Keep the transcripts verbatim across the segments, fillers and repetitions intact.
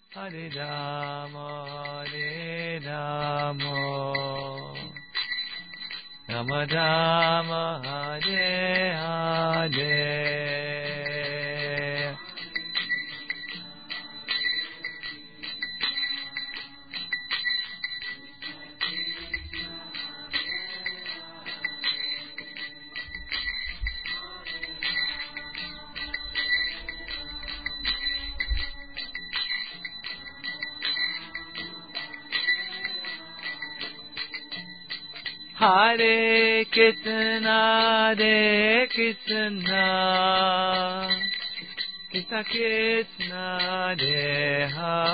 Hare Rama, Hare Rama, Rama Rama, Hare Hare. Hare Krishna, Hare Krishna, Krishna Krishna, Hare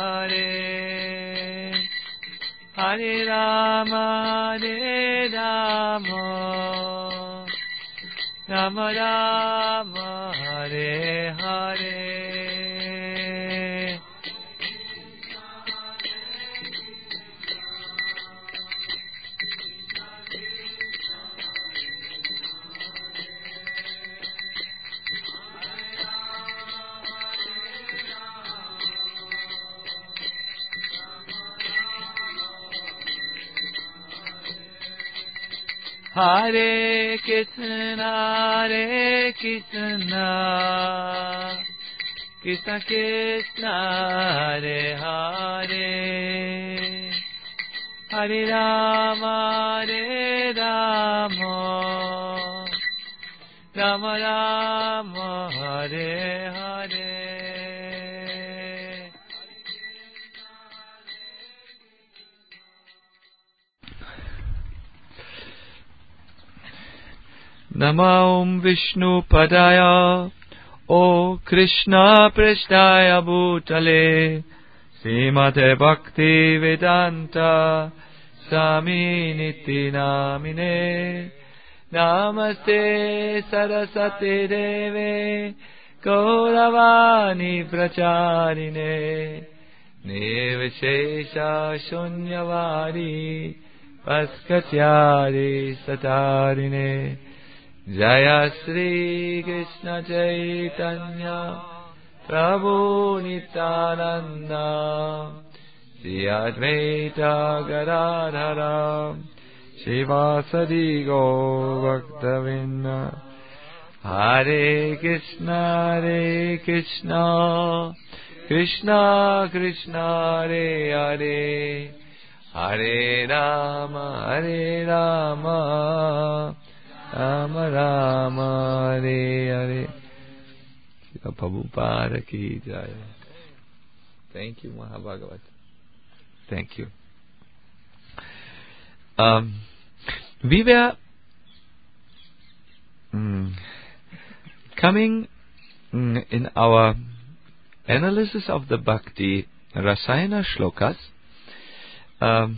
Hare, Hare Rama, Hare Rama, Rama Rama, Hare Hare. Hare Krishna, Hare Krishna, Krishna Krishna, Hare Hare, Hare Rama, Hare Rama, Rama Rama, Hare Hare. Namo Vishnu Padaya, O Krishna Prasthaya Bhutale, Srimate Bhakti Vedanta Swami Niti Namine, Namaste Saraswati Deve Gauravani Pracharine, Nirvishesha Shunyavadi Paskatyari Satarine. Jaya Shri Krishna Chaitanya Prabhu Nityananda Shri Advaita Gadadhara Shivasadi Bhaktavinda. Hare Krishna, Hare Krishna, Krishna Krishna, Hare Hare, Hare Rama, Hare Rama, Rama Rama, Hare Hare. Srila Prabhupada ki jai. Thank you, Mahabhagavat. Thank you. Um, we were mm, coming mm, in our analysis of the Bhakti Rasayana Shlokas. Um,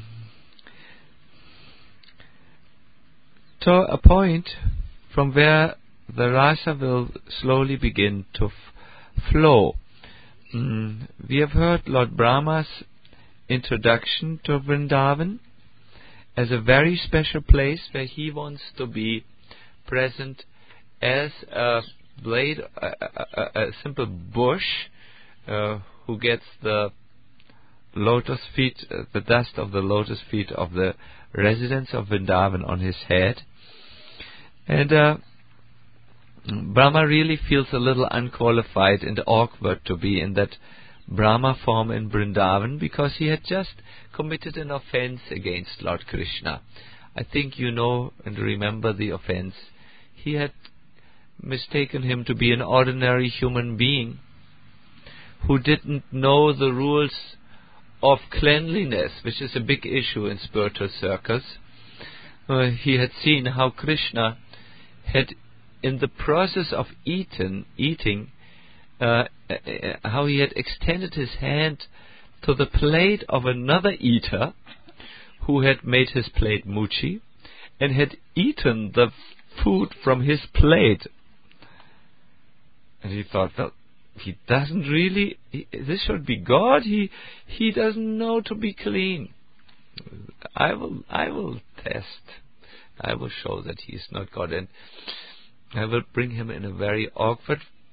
to a point from where the rasa will slowly begin to f- flow. Mm, we have heard Lord Brahma's introduction to Vrindavan as a very special place where he wants to be present as a blade, a, a, a simple bush uh, who gets the lotus feet, uh, the dust of the lotus feet of the residents of Vrindavan on his head. And uh, Brahma really feels a little unqualified and awkward to be in that Brahma form in Vrindavan because he had just committed an offense against Lord Krishna. I think you know and remember the offense. He had mistaken him to be an ordinary human being who didn't know the rules of cleanliness, which is a big issue in spiritual circles. Uh, he had seen how Krishna had, in the process of eaten, eating, uh, uh, how he had extended his hand to the plate of another eater who had made his plate muchi and had eaten the food from his plate. And he thought, well, he doesn't really, he, this should be God, he he doesn't know to be clean. I will I will test. I will show that he is not God, and I will bring him in a very awkward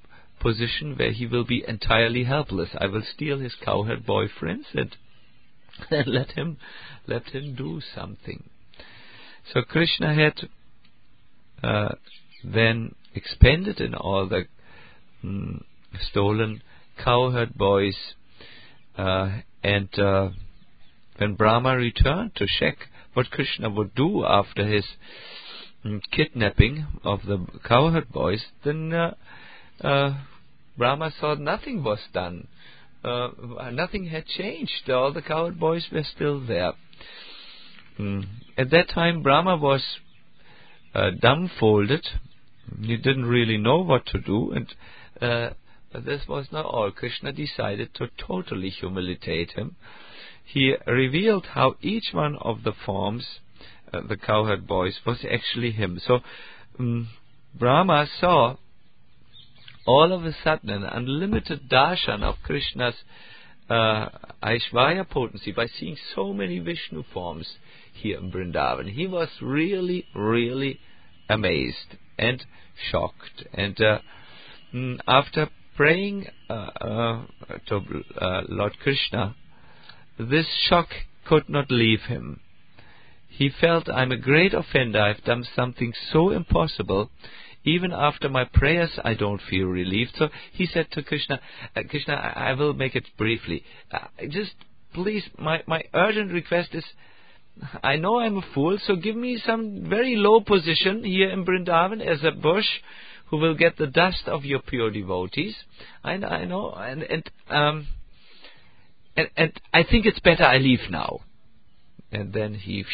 position where he will be entirely helpless. I will steal his cowherd boyfriends and, and let him let him do something. So Krishna had uh, then expended in all the mm, stolen cowherd boys, uh, and uh, when Brahma returned to check what Krishna would do after his mm, kidnapping of the cowherd boys, then uh, uh, Brahma saw nothing was done. Uh, nothing had changed. All the cowherd boys were still there. Mm. At that time, Brahma was uh, dumbfolded. He didn't really know what to do, and uh, but this was not all. Krishna decided to totally humiliate him. He revealed how each one of the forms, uh, the cowherd boys, was actually him. So um, Brahma saw all of a sudden an unlimited darshan of Krishna's uh, Aishvarya potency by seeing so many Vishnu forms here in Vrindavan. He was really, really amazed and shocked. And uh, mm, after praying uh, uh, to uh, Lord Krishna, this shock could not leave him. He felt, I'm a great offender, I've done something so impossible. Even after my prayers, I don't feel relieved. So he said to Krishna, uh, Krishna, I, I will make it briefly. Uh, just please, my, my urgent request is, I know I'm a fool, so give me some very low position here in Vrindavan as a bush who will get the dust of your pure devotees. I, I know, and and, um, and and I think it's better I leave now. And then he,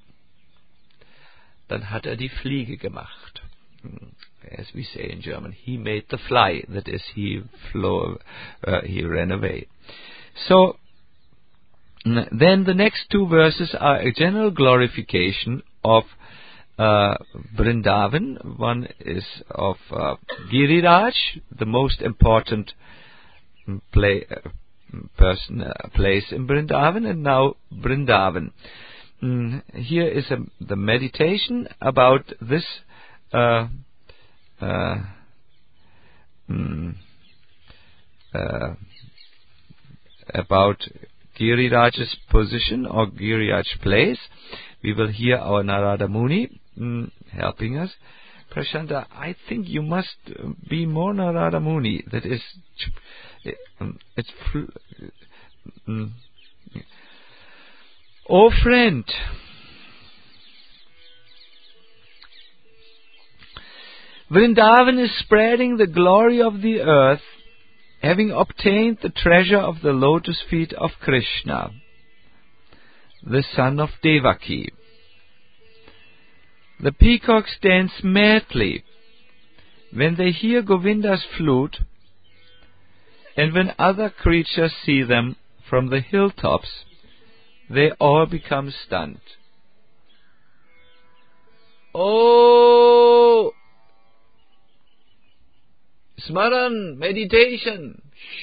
dann hat er die Fliege gemacht. As we say in German, he made the fly. That is, he flew, uh, he ran away. So then the next two verses are a general glorification of uh, Vrindavan. One is of uh, Giriraj, the most important play, uh, person, uh, place in Vrindavan, and now Vrindavan. Mm, here is a, the meditation about this uh, uh, mm, uh, about Giriraj's position or Giriraj place. We will hear our Narada Muni mm, helping us. Prashanta, I think you must be more Narada Muni. That is, it's. Mm. Oh friend, Vrindavan is spreading the glory of the earth, having obtained the treasure of the lotus feet of Krishna, the son of Devaki. The peacocks dance madly when they hear Govinda's flute, and when other creatures see them from the hilltops, they all become stunned. Oh! Smaran, meditation.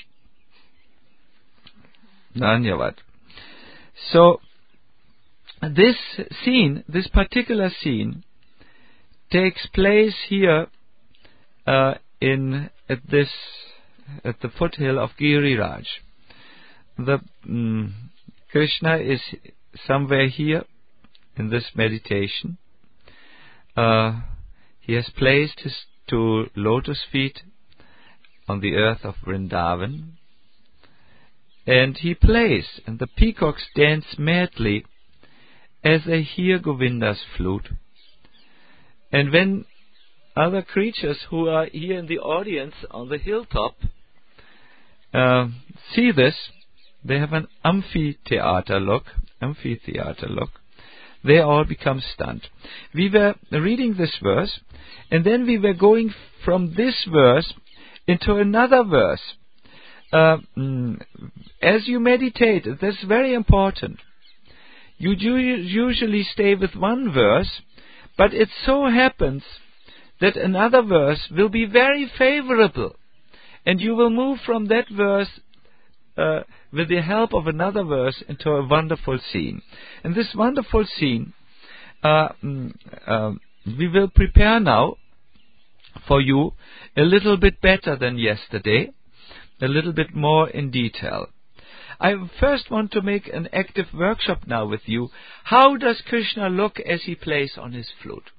Dhanyavad. So, this scene, this particular scene, takes place here uh, in at this at the foothill of Giriraj. The mm, Krishna is somewhere here in this meditation. Uh, he has placed his two lotus feet on the earth of Vrindavan, and he plays, and the peacocks dance madly as they hear Govinda's flute. And when other creatures who are here in the audience on the hilltop uh, see this, they have an amphitheater look, amphitheater look. They all become stunned. We were reading this verse, and then we were going from this verse into another verse. Uh, mm, as you meditate, that's very important. You do usually stay with one verse, but it so happens that another verse will be very favorable, and you will move from that verse uh, with the help of another verse into a wonderful scene. And this wonderful scene uh, mm, uh, we will prepare now for you a little bit better than yesterday, a little bit more in detail. I first want to make an active workshop now with you. How does Krishna look as he plays on his flute?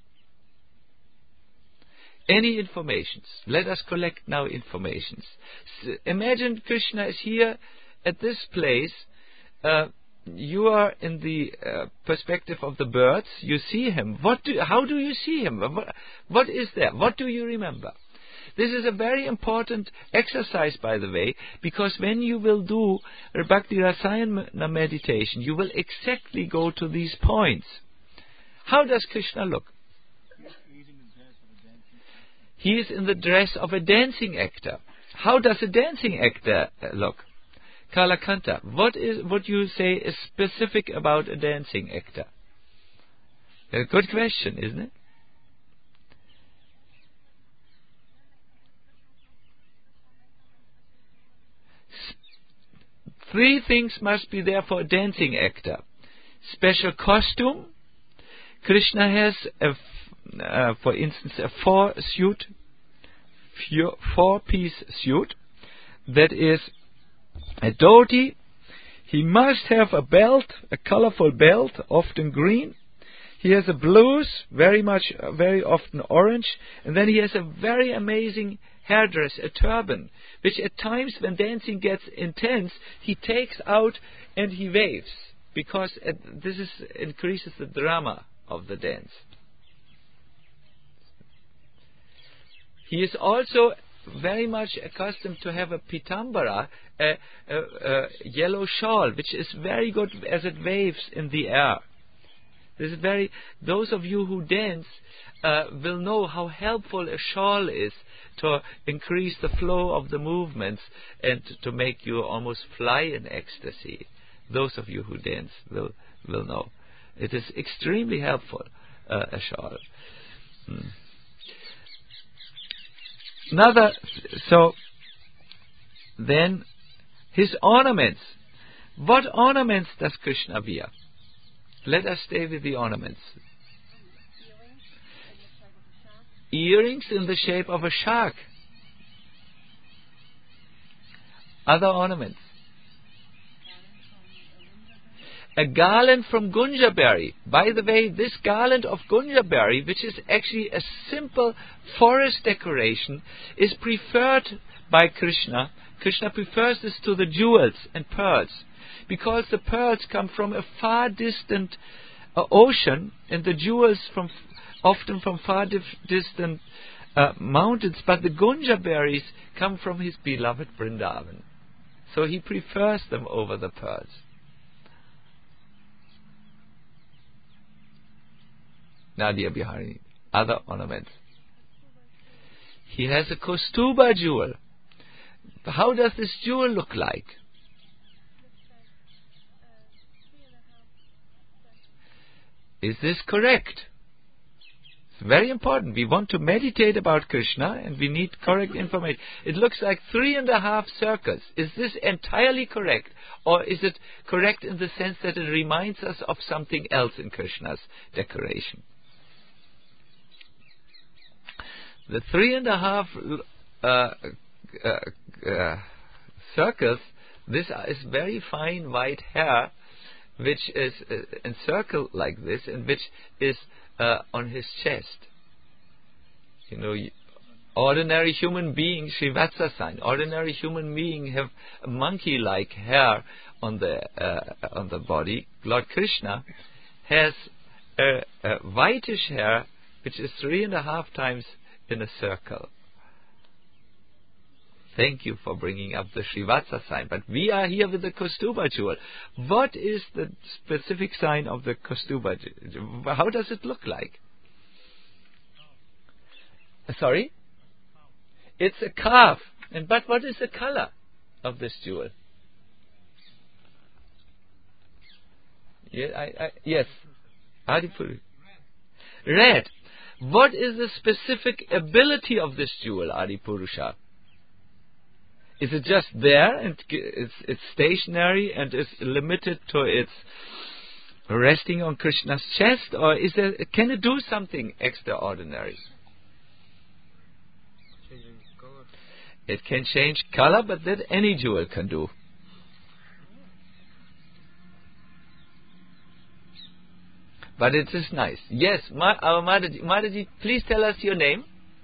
Any informations? Let us collect now informations. S- imagine Krishna is here at this place. Uh, you are in the uh, perspective of the birds. You see him. What? Do, how do you see him? What, what is there? What do you remember? This is a very important exercise, by the way, because when you will do Bhakti Rasayana meditation, you will exactly go to these points. How does Krishna look? He is in the dress of a dancing actor. How does a dancing actor look? Kalakanta, what is what you say is specific about a dancing actor? A good question, isn't it? Three things must be there for a dancing actor. Special costume. Krishna has, a, uh, for instance, a four suit, four-piece suit that is a dhoti. He must have a belt, a colorful belt, often green. He has a blouse, very much, uh, very often orange, and then he has a very amazing hairdress, a turban, which at times when dancing gets intense, he takes out and he waves, because uh, this is, increases the drama of the dance. He is also very much accustomed to have a pitambara, a, a, a yellow shawl, which is very good as it waves in the air. This is very. Those of you who dance uh, will know how helpful a shawl is to increase the flow of the movements and to make you almost fly in ecstasy. Those of you who dance will will know. It is extremely helpful, uh, a shawl. Hmm. Another, so then his ornaments. What ornaments does Krishna wear? Let us stay with the ornaments. Earrings in the shape of a shark. Other ornaments. A garland from gunja berry. By the way, this garland of gunja berry, which is actually a simple forest decoration, is preferred by Krishna. Krishna prefers this to the jewels and pearls, because the pearls come from a far distant uh, ocean, and the jewels from often from far dif- distant uh, mountains. But the gunja berries come from his beloved Vrindavan, so he prefers them over the pearls. Nadia Bihari, other ornaments. He has a Kaustuba jewel. How does this jewel look like? Is this correct? It's very important. We want to meditate about Krishna and we need correct information. It looks like three and a half circles. Is this entirely correct? Or is it correct in the sense that it reminds us of something else in Krishna's decoration? The three and a half uh, uh, uh, circles, this is very fine white hair, which is uh, encircled like this, and which is uh, on his chest. You know, ordinary human beings, Srivatsa sign, ordinary human beings have a monkey-like hair on the uh, on the body. Lord Krishna has a, a whitish hair, which is three and a half times in a circle. Thank you for bringing up the Srivatsa sign. But we are here with the Kaustuba jewel. What is the specific sign of the Kaustuba jewel? How does it look like? Sorry? It's a calf. And but what is the color of this jewel? Yeah, I, I, yes. Adipuri. Red. What is the specific ability of this jewel, Adipurusha? Is it just there and it's, it's stationary and is limited to its resting on Krishna's chest, or is there, can it do something extraordinary? It can change color, but that any jewel can do. But it is nice. Yes, Ma- our Mataji, Mataji, please tell us your name.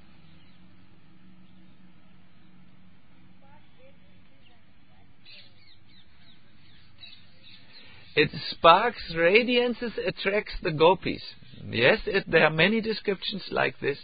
It sparks, radiances, attracts the gopis. Yes, it, there are many descriptions like this.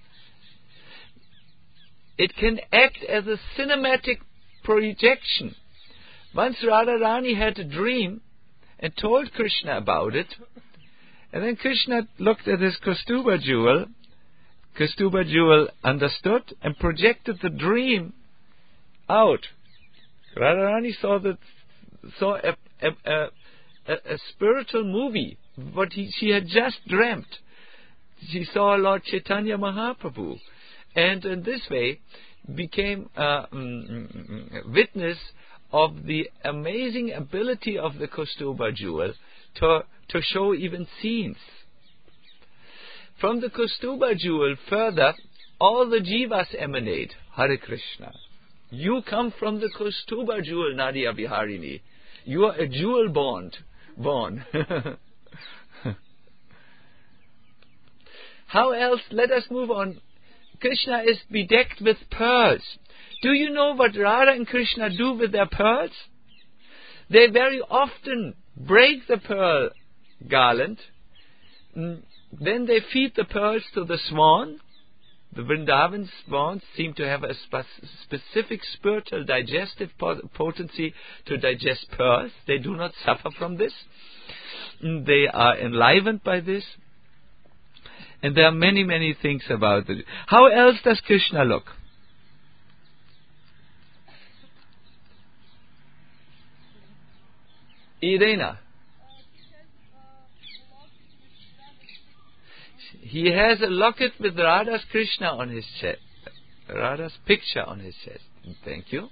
It can act as a cinematic projection. Once Radharani had a dream and told Krishna about it, and then Krishna looked at his Kaustuba jewel. Kaustuba jewel understood and projected the dream out. Radharani saw that, saw a, a, a, a, a spiritual movie, what he, she had just dreamt. She saw Lord Chaitanya Mahaprabhu, and in this way became uh, mm, witness of the amazing ability of the Kaustuba jewel to to show even scenes. From the Kaustuba jewel further, all the jivas emanate. Hare Krishna. You come from the Kaustuba jewel, Nadia Viharini. You are a jewel born. born. How else? Let us move on. Krishna is bedecked with pearls. Do you know what Radha and Krishna do with their pearls? They very often break the pearl garland. Then they feed the pearls to the swan. The Vrindavan swans seem to have a spe- specific spiritual digestive potency to digest pearls. They do not suffer from this. They are enlivened by this. And there are many, many things about it. How else does Krishna look? Irena. He has a locket with Radha's Krishna on his chest. Radha's picture on his chest. Thank you.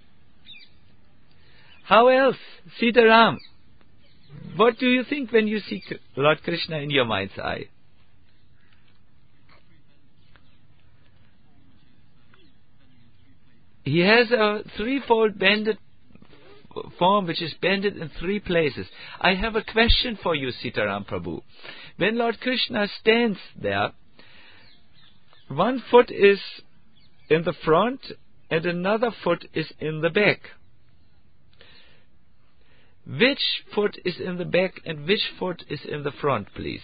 How else? Sitaram. What do you think when you see Lord Krishna in your mind's eye? He has a threefold bended form which is bended in three places. I have a question for you, Sitaram Prabhu. When Lord Krishna stands there, one foot is in the front and another foot is in the back. Which foot is in the back and which foot is in the front, please?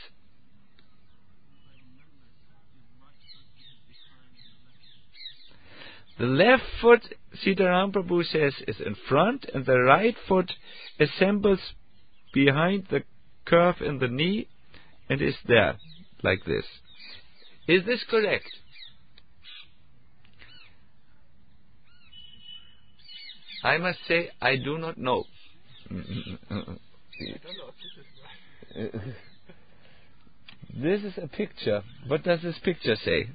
The left foot, Sitaram Prabhu says, is in front, and the right foot assembles behind the curve in the knee and is there, like this. Is this correct? I must say, I do not know. This is a picture. What does this picture say?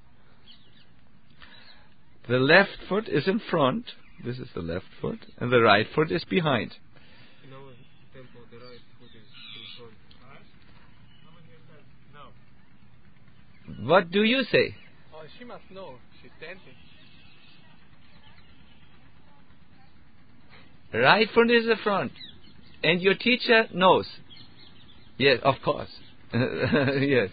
The left foot is in front. This is the left foot. And the right foot is behind. In our temple, the right foot is in front. No. What do you say? Oh, she must know. She's dancing. Right foot is the front. And your teacher knows. Yes, of course. Yes.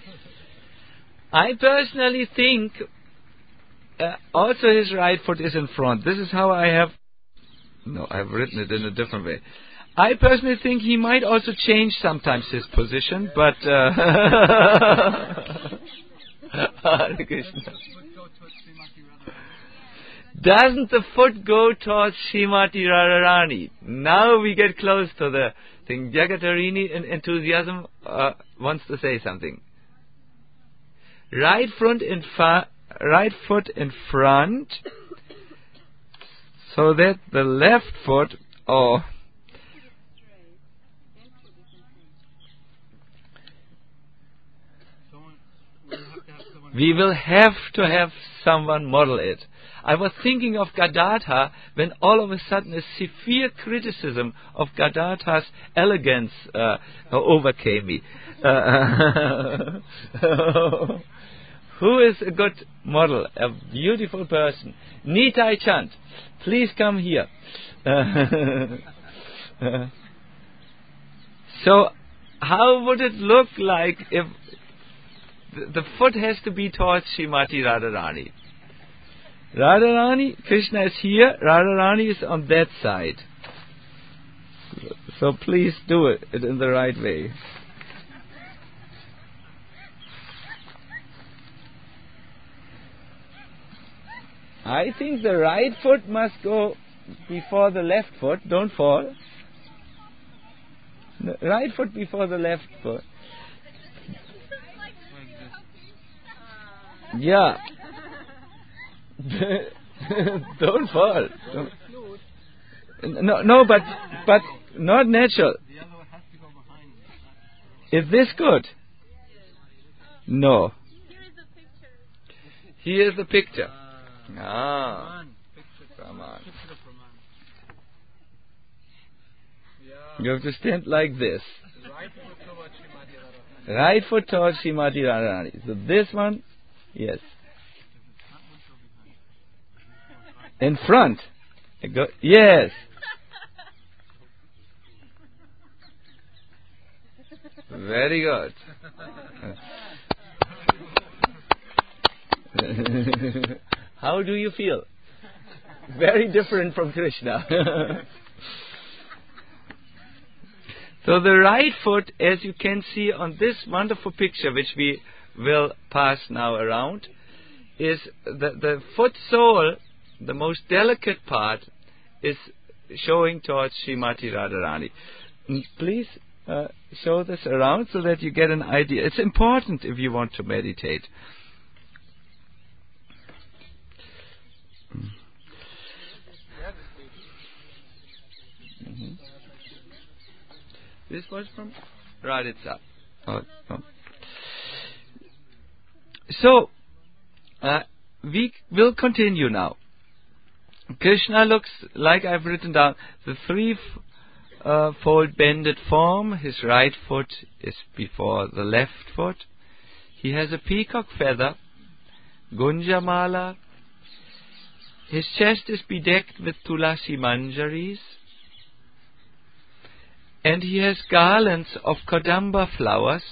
I personally think uh, also his right foot is in front. This is how I have... No, I've written it in a different way. I personally think he might also change sometimes his position, but... Uh, Hare Krishna. Doesn't the foot go towards Srimati Radharani? Now we get close to the thing. Jagatarini in enthusiasm uh, wants to say something. Right front in fa- right foot in front, so that the left foot, oh, we will have to have someone model it. I was thinking of Gadadhar when all of a sudden a severe criticism of Gadadhar's elegance uh, overcame me. Uh, Who is a good model? A beautiful person. Nitai Chand. Please come here. So, how would it look like if the, the foot has to be towards Srimati Radharani? Radharani, Krishna is here, Radharani is on that side. So please do it in the right way. I think the right foot must go before the left foot. Don't fall. The right foot before the left foot. Yeah. Don't fall. Don't. No, no, but but not natural. Is this good? No. Here is the picture. Ah. Brahman. You have to stand like this. Right foot towards Srimati Radharani. So this one, yes. In front. Go, yes. Very good. How do you feel? Very different from Krishna. So the right foot, as you can see on this wonderful picture, which we will pass now around, is the, the foot sole, the most delicate part, is showing towards Srimati Radharani. Please uh, show this around so that you get an idea. It's important if you want to meditate. Mm-hmm. This was from Raditsa. Oh, oh. So, uh, we will continue now. Krishna looks like I've written down the three-fold uh, bended form. His right foot is before the left foot. He has a peacock feather, Gunjamala. His chest is bedecked with tulasi manjaris. And he has garlands of Kadamba flowers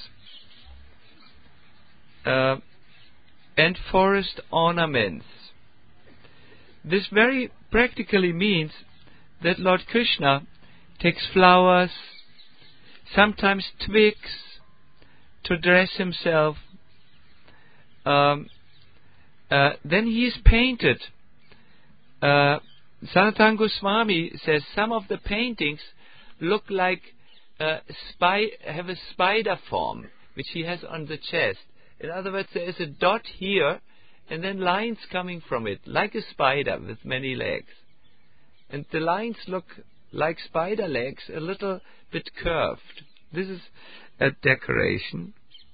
uh, and forest ornaments. This very practically means that Lord Krishna takes flowers, sometimes twigs, to dress himself. Um, uh, then he is painted. Uh, Sanatana Goswami says some of the paintings look like uh, spy, have a spider form, which he has on the chest. In other words, there is a dot here, and then lines coming from it, like a spider with many legs. And the lines look like spider legs, a little bit curved. This is a decoration.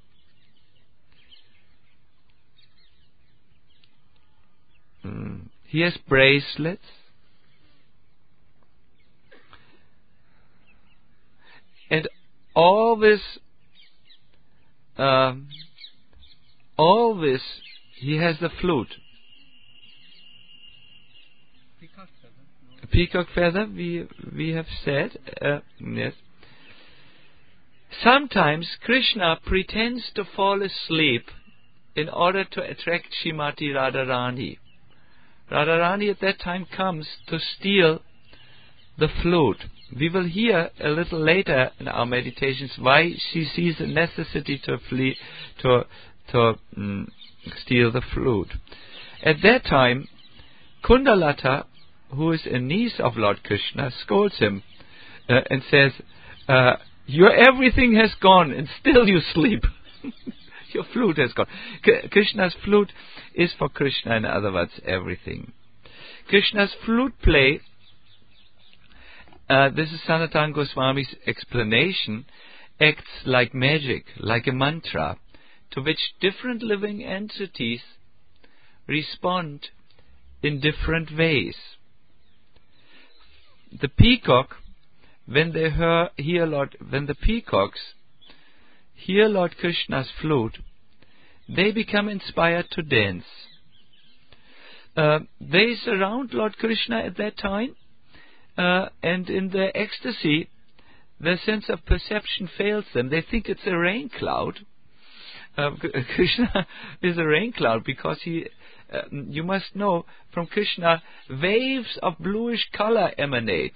Mm. He has bracelets. And always, um, always, he has the flute. Peacock feather. No. A peacock feather, we we have said, uh, yes. Sometimes Krishna pretends to fall asleep in order to attract Srimati Radharani. Radharani at that time comes to steal the flute. We will hear a little later in our meditations why she sees a necessity to flee, to to um, steal the flute. At that time, Kundalata, who is a niece of Lord Krishna, scolds him uh, and says, uh, "Your everything has gone, and still you sleep. Your flute has gone." K- Krishna's flute is for Krishna, in other words, everything. Krishna's flute play. Uh, this is Sanatana Goswami's explanation, acts like magic, like a mantra, to which different living entities respond in different ways. The peacock, when they hear, hear Lord, when the peacocks hear Lord Krishna's flute, they become inspired to dance. Uh, they surround Lord Krishna at that time, uh, and in their ecstasy, their sense of perception fails them. They think it's a rain cloud. Uh, Krishna is a rain cloud because he, uh, you must know, from Krishna, waves of bluish color emanate.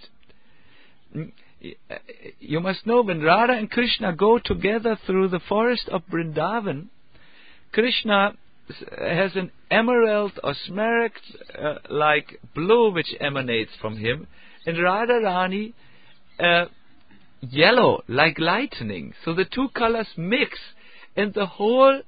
You must know, when Radha and Krishna go together through the forest of Vrindavan, Krishna has an emerald or smaragd-like uh, blue which emanates from him, and Radharani uh, yellow, like lightning. So the two colors mix, and the whole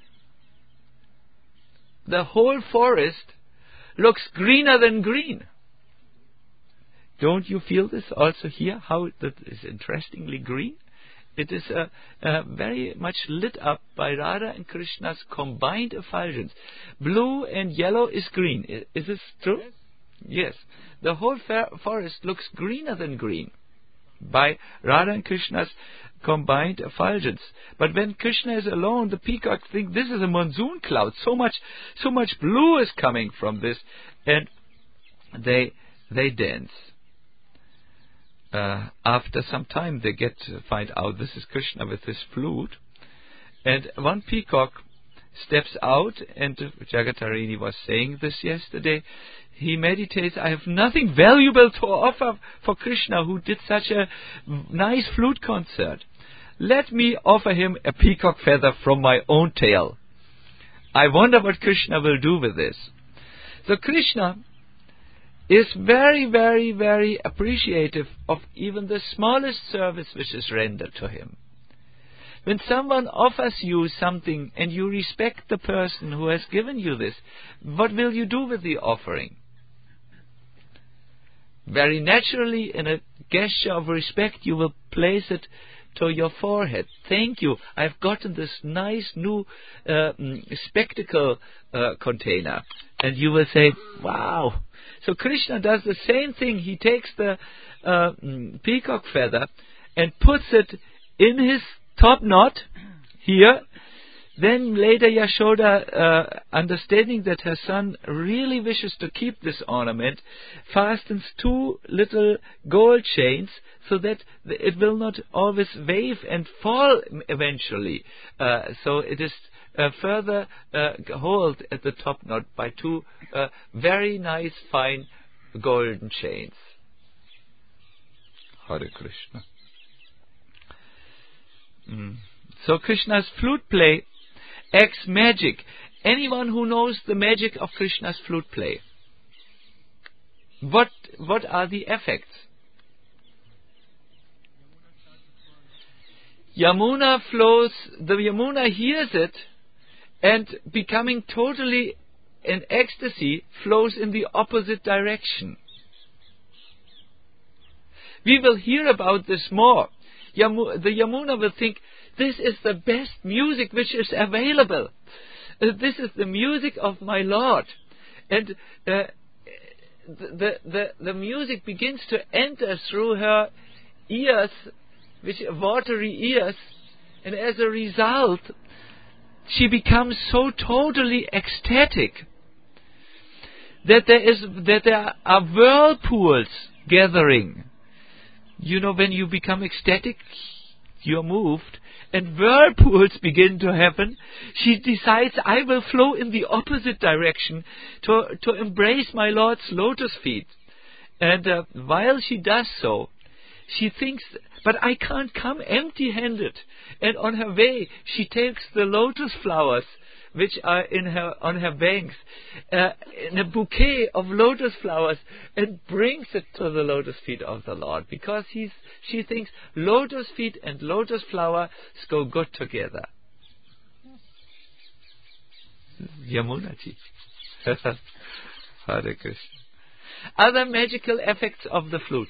the whole forest looks greener than green. Don't you feel this also here? How that is interestingly green? It is uh, uh, very much lit up by Radha and Krishna's combined effulgence. Blue and yellow is green. Is, is this true? Yes. The whole fa- forest looks greener than green by Radha and Krishna's combined effulgence. But when Krishna is alone, the peacock think this is a monsoon cloud. So much, so much blue is coming from this, and they they dance. Uh, after some time, they get to find out this is Krishna with his flute, and one peacock steps out, and Jagatarini was saying this yesterday. He meditates, I have nothing valuable to offer for Krishna, who did such a nice flute concert. Let me offer him a peacock feather from my own tail. I wonder what Krishna will do with this. So Krishna is very, very, very appreciative of even the smallest service which is rendered to him. When someone offers you something and you respect the person who has given you this, what will you do with the offering? Very naturally, in a gesture of respect, you will place it to your forehead. Thank you, I've gotten this nice new uh, spectacle uh, container. And you will say, wow. So Krishna does the same thing. He takes the uh, peacock feather and puts it in his top knot here. Then later Yashoda, uh, understanding that her son really wishes to keep this ornament, fastens two little gold chains so that it will not always wave and fall eventually. Uh, so it is uh, further uh, held at the top knot by two uh, very nice fine golden chains. Hare Krishna. Mm. So Krishna's flute play acts magic. Anyone who knows the magic of Krishna's flute play, what what are the effects? Yamuna flows, the Yamuna hears it, and becoming totally in ecstasy, flows in the opposite direction. We will hear about this more. Yamu, the Yamuna will think, this is the best music which is available. Uh, this is the music of my Lord. And uh, the, the, the music begins to enter through her ears, which watery ears, and as a result, she becomes so totally ecstatic that there is that there are whirlpools gathering. You know, when you become ecstatic, you're moved, and whirlpools begin to happen. She decides, I will flow in the opposite direction to to embrace my Lord's lotus feet. And uh, while she does so, she thinks, but I can't come empty-handed. And on her way, she takes the lotus flowers which are in her on her banks, uh, in a bouquet of lotus flowers, and brings it to the lotus feet of the Lord, because he's she thinks lotus feet and lotus flowers go good together. Yamuna ji. Hare Krishna. Other magical effects of the flute.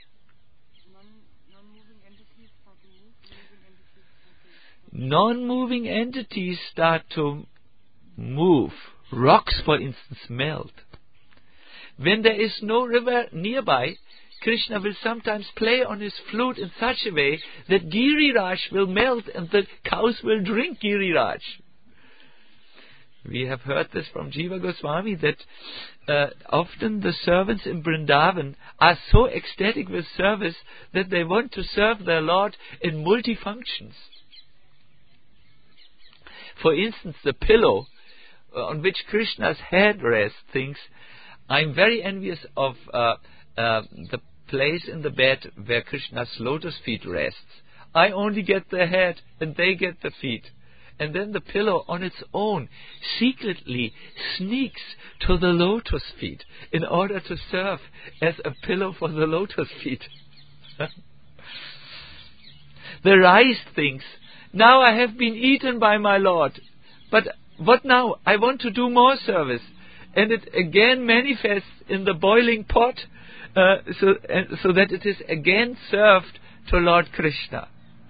Non-moving entities start to move. Rocks, for instance, melt. When there is no river nearby, Krishna will sometimes play on his flute in such a way that Giriraj will melt and the cows will drink Giriraj. We have heard this from Jiva Goswami, that uh, often the servants in Vrindavan are so ecstatic with service that they want to serve their Lord in multifunctions. For instance, the pillow uh, on which Krishna's head rests thinks, I'm very envious of uh, uh, the place in the bed where Krishna's lotus feet rests. I only get the head and they get the feet. And then the pillow on its own secretly sneaks to the lotus feet in order to serve as a pillow for the lotus feet. The rice thinks, now I have been eaten by my Lord, but what now? I want to do more service. And it again manifests in the boiling pot, uh, so, uh, so that it is again served to Lord Krishna.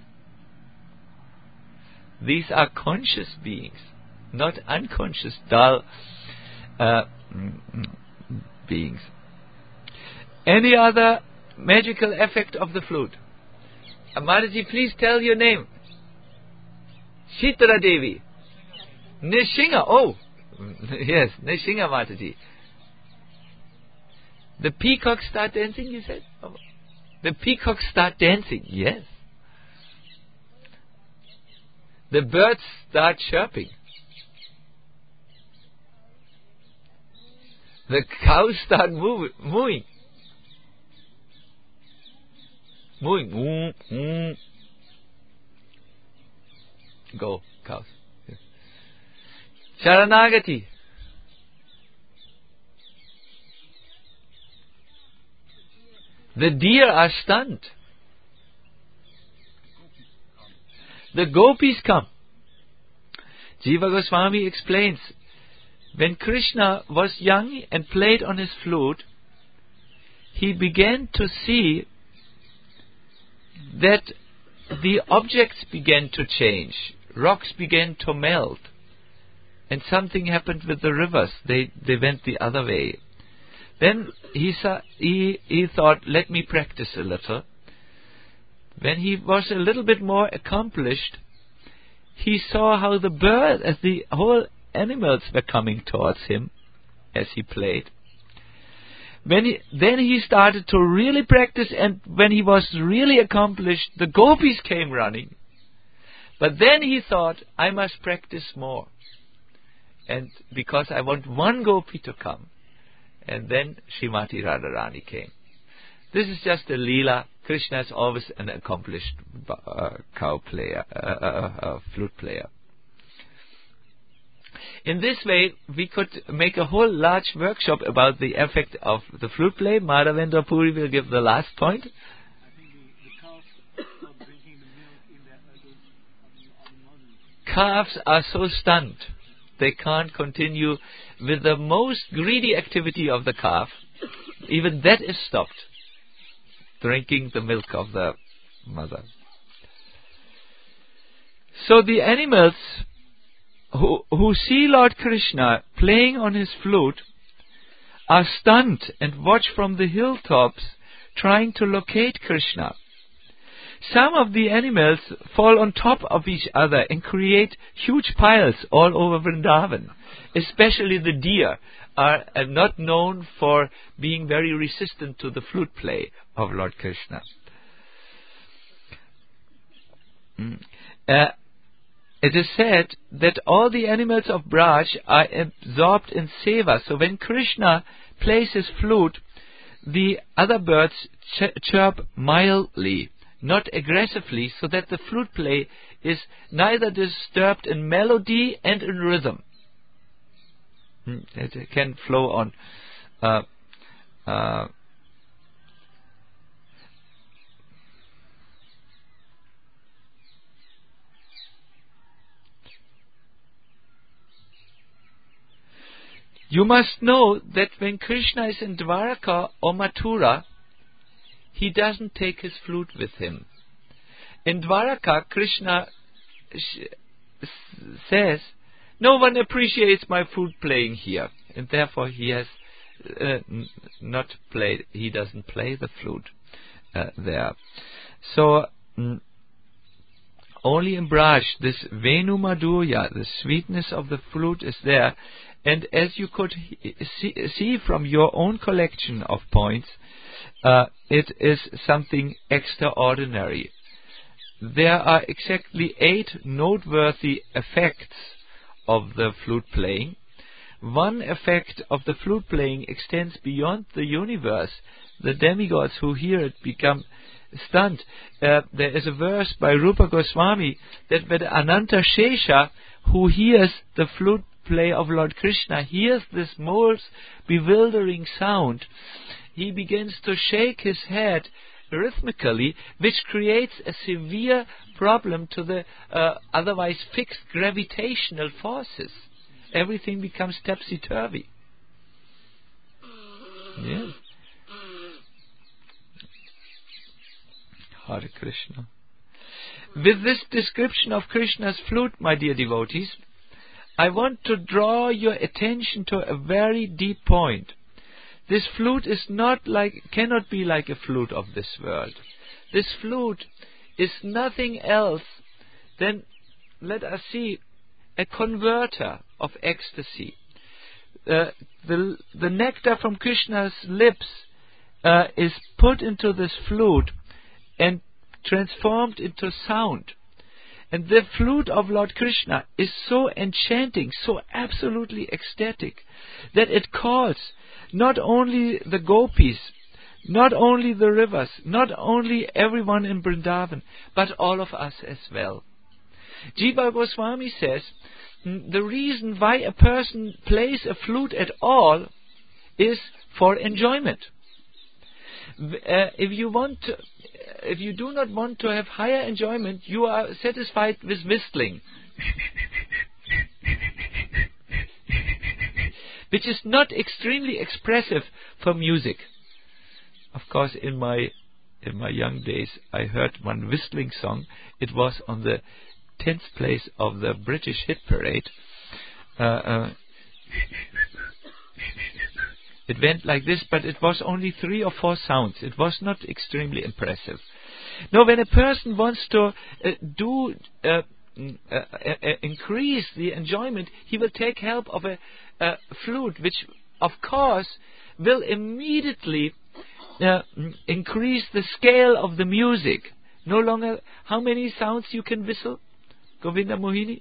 These are conscious beings, not unconscious, dull uh, beings. Any other magical effect of the flute? Uh, Mataji, please tell your name. Shitara Devi. Nishinga. Oh, yes, Nishinga Mataji. The peacocks start dancing, you said? Oh. The peacocks start dancing, yes. The birds start chirping. The cows start move, mooing. Mooing. Moo, moo. Go, cows. Yes. Sharanagati. The deer are stunned. The gopis come. Jiva Goswami explains, when Krishna was young and played on his flute, he began to see that the objects began to change. Rocks began to melt. And something happened with the rivers. They, they went the other way. Then he, saw, he, he thought, let me practice a little. When he was a little bit more accomplished, he saw how the bird, as the whole animals were coming towards him as he played. When he, then he started to really practice, and when he was really accomplished, the gopis came running. But then he thought, I must practice more. And because I want one gopi to come. And then Srimati Radharani came. This is just a leela. Krishna is always an accomplished uh, cow player, uh, uh, uh, flute player. In this way, we could make a whole large workshop about the effect of the flute play. Madhavendra Puri will give the last point. I think the, the cows are drinking the milk in their udders. Calves are so stunned. They can't continue with the most greedy activity of the calf. Even that is stopped. Drinking the milk of the mother. So the animals who, who see Lord Krishna playing on his flute are stunned and watch from the hilltops trying to locate Krishna. Some of the animals fall on top of each other and create huge piles all over Vrindavan. Especially the deer are uh, not known for being very resistant to the flute play of Lord Krishna. Mm. Uh, it is said that all the animals of Braj are absorbed in seva. So when Krishna plays his flute, the other birds ch- chirp mildly, not aggressively, so that the flute play is neither disturbed in melody and in rhythm. It can flow on. Uh, uh, you must know that when Krishna is in Dwaraka or Mathura, he doesn't take his flute with him. In Dwaraka, Krishna sh- says, no one appreciates my flute playing here, and therefore he has uh, n- not played. He doesn't play the flute uh, there. So mm, only in Braj, this Venu Madhurya, the sweetness of the flute is there. And as you could see, see from your own collection of points, uh, it is something extraordinary. There are exactly eight noteworthy effects of the flute playing. One effect of the flute playing extends beyond the universe. The demigods who hear it become stunned. Uh, there is a verse by Rupa Goswami that when Ananta Shesha, who hears the flute play of Lord Krishna, hears this most bewildering sound, he begins to shake his head rhythmically, which creates a severe problem to the uh, otherwise fixed gravitational forces. Everything becomes topsy-turvy. Yes. Hare Krishna. With this description of Krishna's flute, my dear devotees, I want to draw your attention to a very deep point. This flute is not like, cannot be like a flute of this world. This flute is nothing else than, let us see, a converter of ecstasy. Uh, the the nectar from Krishna's lips uh, is put into this flute and transformed into sound. And the flute of Lord Krishna is so enchanting, so absolutely ecstatic, that it calls not only the gopis, not only the rivers, not only everyone in Vrindavan, but all of us as well. Jiva Goswami says, the reason why a person plays a flute at all is for enjoyment. Uh, if you want to, if you do not want to have higher enjoyment, you are satisfied with whistling, which is not extremely expressive for music. Of course, in my in my young days, I heard one whistling song. It was on the tenth place of the British hit parade. Uh, uh, it went like this, but it was only three or four sounds. It was not extremely impressive. Now, when a person wants to uh, do uh, uh, uh, uh, increase the enjoyment, he will take help of a, a flute, which, of course, will immediately uh, increase the scale of the music. No longer, how many sounds you can whistle, Govinda Mohini?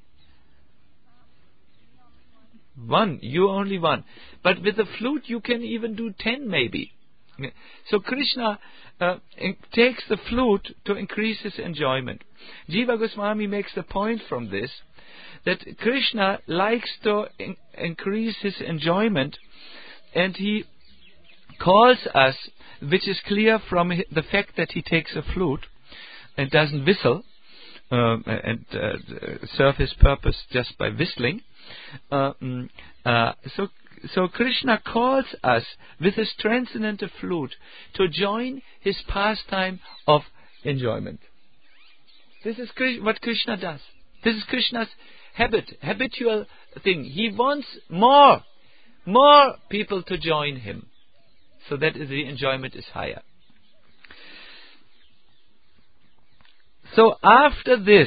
One, you only one. But with the flute you can even do ten maybe. So Krishna uh, in, takes the flute to increase his enjoyment. Jiva Goswami makes the point from this, that Krishna likes to in, increase his enjoyment, and he calls us, which is clear from the fact that he takes a flute and doesn't whistle, Um, and uh, serve his purpose just by whistling. Uh, uh, so, so Krishna calls us with his transcendental flute to join his pastime of enjoyment. This is what Krishna does. This is Krishna's habit, habitual thing. He wants more, more people to join him, so that the enjoyment is higher. So after this,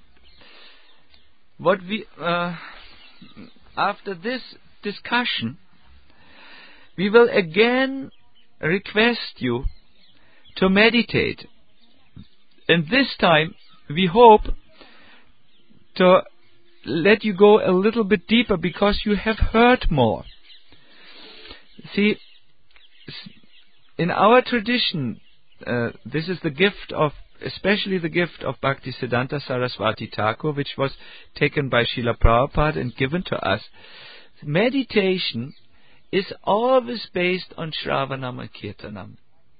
what we uh, after this discussion, we will again request you to meditate, and this time we hope to let you go a little bit deeper, because you have heard more. See, in our tradition, uh, this is the gift of especially the gift of Bhaktisiddhanta Saraswati Thakur, which was taken by Srila Prabhupada and given to us. Meditation is always based on Shravanam and Kirtanam.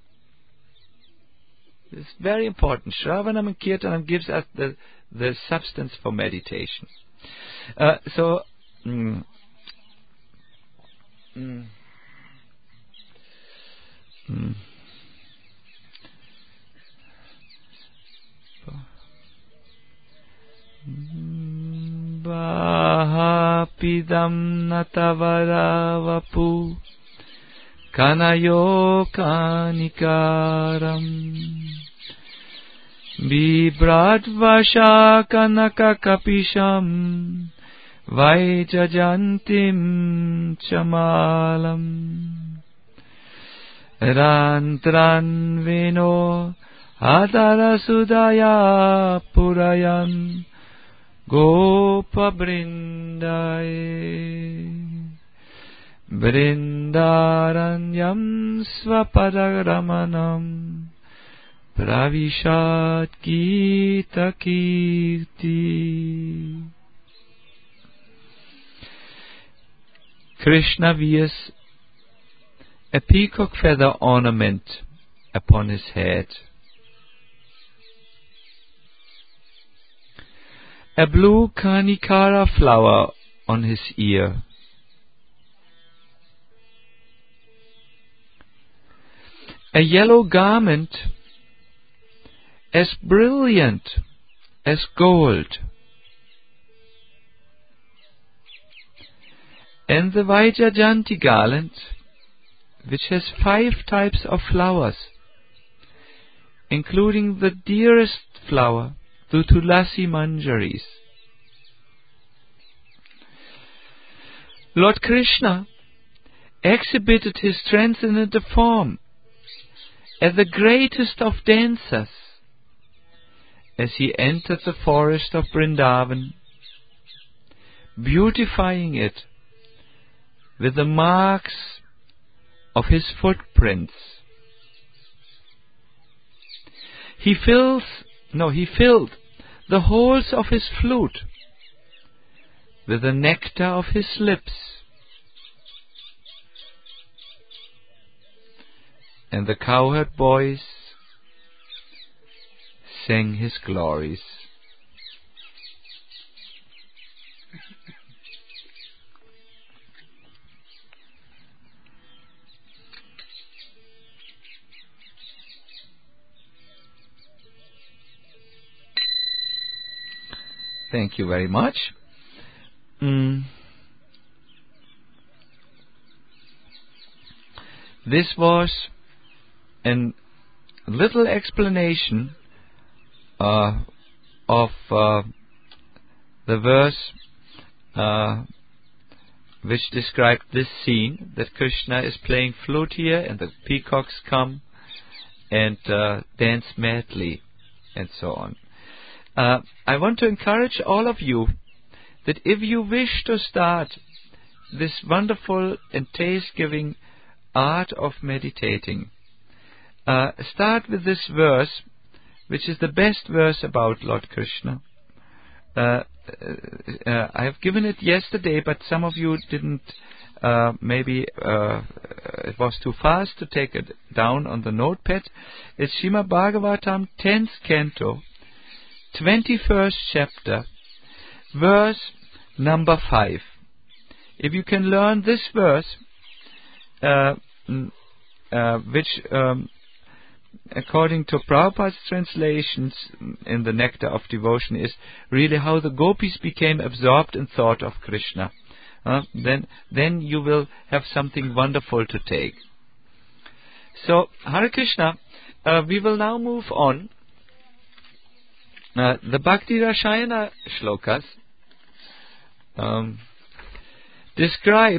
It's very important. Shravanam and Kirtanam gives us the, the substance for meditation. Uh, so, mm, mm, mm. Bahapidam natavara kanayo kanikaram Bibradvasha kanaka kapisham Vaijajantim chamalam Rantran vino Adarasudaya purayan Gopa brindaye Brindaranyam svapadaramanam Pravishat Gita Kirti. Krishna wears a peacock feather ornament upon his head, a blue Kanikara flower on his ear, a yellow garment as brilliant as gold, and the Vaijajanti garland, which has five types of flowers, including the dearest flower, the Tulasi Manjaris. Lord Krishna exhibited his transcendental form as the greatest of dancers as he entered the forest of Vrindavan, beautifying it with the marks of his footprints. He fills, no, he filled the holes of his flute with the nectar of his lips, and the cowherd boys sang his glories. Thank you very much. Mm. This was a little explanation uh, of uh, the verse uh, which described this scene, that Krishna is playing flute here and the peacocks come and uh, dance madly and so on. Uh, I want to encourage all of you that if you wish to start this wonderful and taste-giving art of meditating, uh, start with this verse, which is the best verse about Lord Krishna. Uh, uh, I have given it yesterday, but some of you didn't, uh, maybe uh, it was too fast to take it down on the notepad. It's Srimad Bhagavatam, tenth canto, twenty-first chapter, verse number five. If you can learn this verse, uh, uh, which um, according to Prabhupada's translations in the Nectar of Devotion is really how the gopis became absorbed in thought of Krishna, uh, then then you will have something wonderful to take. So, Hare Krishna, uh, we will now move on. Uh, the Bhakti Rasayana shlokas um, describe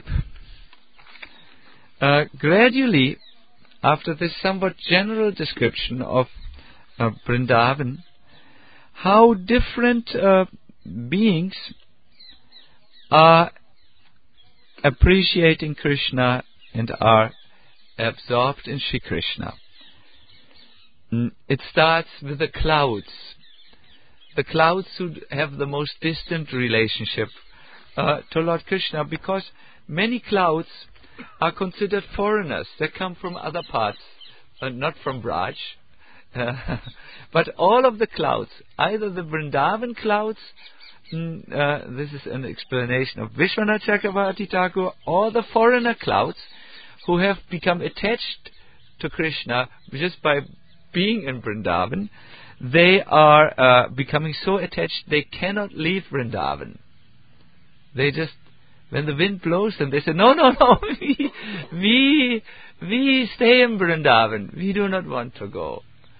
uh, gradually, after this somewhat general description of uh, Vrindavan, how different uh, beings are appreciating Krishna and are absorbed in Shri Krishna. Mm, it starts with the clouds. The clouds should have the most distant relationship uh, to Lord Krishna, because many clouds are considered foreigners. They come from other parts, uh, not from Braj. Uh, but all of the clouds, either the Vrindavan clouds, mm, uh, this is an explanation of Vishwanath Chakravarti Thakur, or the foreigner clouds who have become attached to Krishna just by being in Vrindavan, they are uh, becoming so attached they cannot leave Vrindavan. They just, when the wind blows them, they say, no, no, no, we, we, we stay in Vrindavan. We do not want to go.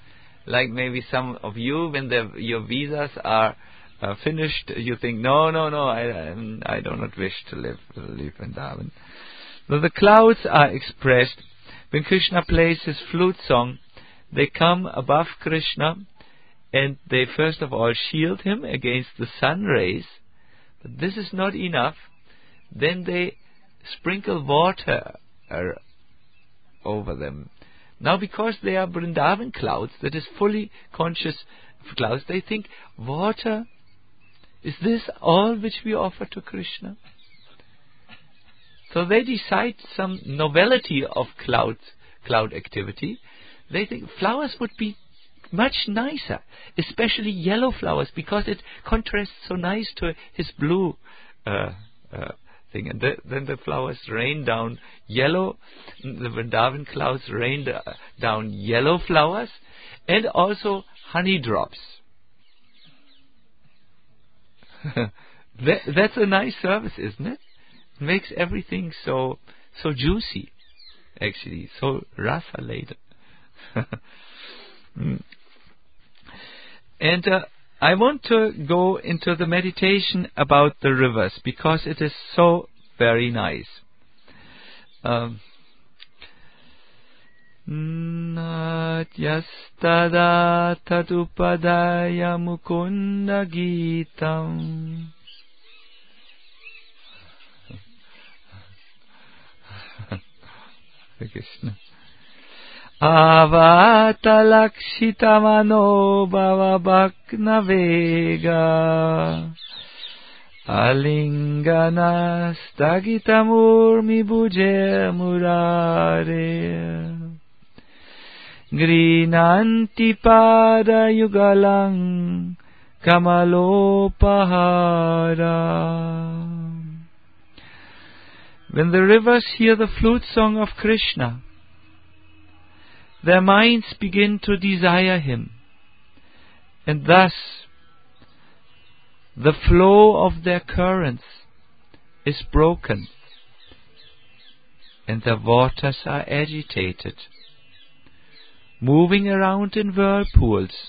like maybe some of you, when the, your visas are uh, finished, you think, no, no, no, I, I do not wish to live, live in Vrindavan. So the clouds are expressed. When Krishna plays his flute song, they come above Krishna, and they first of all shield him against the sun rays. But this is not enough. Then they sprinkle water uh, over them. Now, because they are Vrindavan clouds, that is fully conscious clouds, they think, water, is this all which we offer to Krishna? So they decide some novelty of cloud, cloud activity. They think flowers would be much nicer, especially yellow flowers, because it contrasts so nice to his blue uh, uh, thing. And the, then the flowers rain down yellow, the Vrindavan clouds rain uh, down yellow flowers, and also honey drops. that, that's a nice service, isn't it? It makes everything so so juicy, actually, so rasa laden. mm. And uh, I want to go into the meditation about the rivers, because it is so very nice. Um, Natyastada tadupadaya mukunda gitam. Krishna. Avatalakshita bhava bhakna vega alingana stagitamurmi bhuje murare grinanti pada yugalang kamalopahara. When the rivers hear the flute song of Krishna, their minds begin to desire him, and thus the flow of their currents is broken, and the waters are agitated, moving around in whirlpools.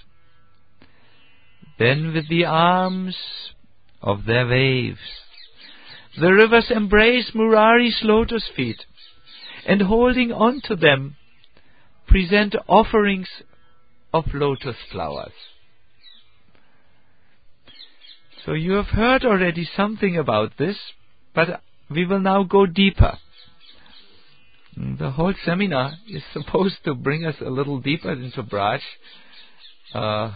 Then with the arms of their waves, the rivers embrace Murari's lotus feet, and holding on to them, present offerings of lotus flowers. So you have heard already something about this, but we will now go deeper. The whole seminar is supposed to bring us a little deeper into Braj. Uh,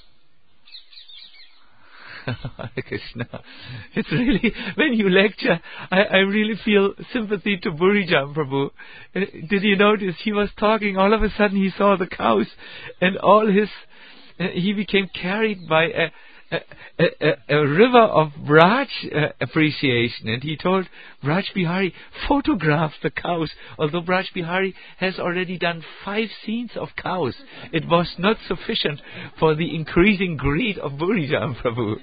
Hare Krishna. It's really, when you lecture, I, I really feel sympathy to Burijam Prabhu. Did you notice he was talking, all of a sudden he saw the cows, and all his, uh, he became carried by a, a, a, a river of Braj uh, appreciation, and he told Braj Bihari, photograph the cows. Although Braj Bihari has already done five scenes of cows, it was not sufficient for the increasing greed of Burijam Prabhu.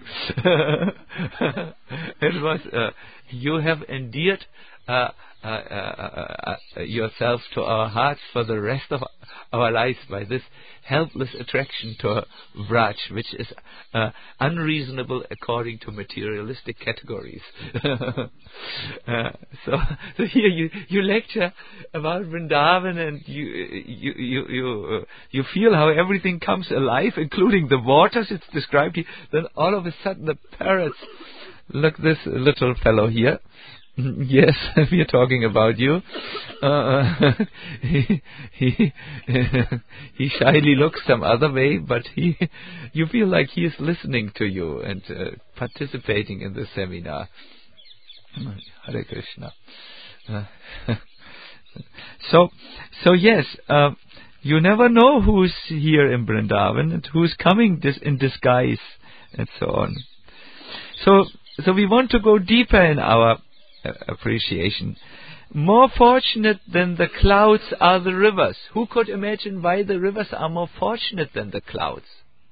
It was, uh, you have endeared uh, uh, uh, uh, yourself to our hearts for the rest of our lives by this helpless attraction to Vraj, which is uh, unreasonable according to materialistic categories. uh, so, so here you, you lecture about Vrindavan, and you you you you, uh, you feel how everything comes alive, including the waters. It's described here. Then all of a sudden the parrots. Look, this little fellow here. Yes, we are talking about you. Uh, he he he shyly looks some other way, but he, you feel like he is listening to you and uh, participating in the seminar. Hare Krishna. Uh, so, so yes, uh, you never know who's here in Vrindavan and who's coming dis- in disguise and so on. So, so we want to go deeper in our appreciation. More fortunate than the clouds are the rivers. Who could imagine why the rivers are more fortunate than the clouds?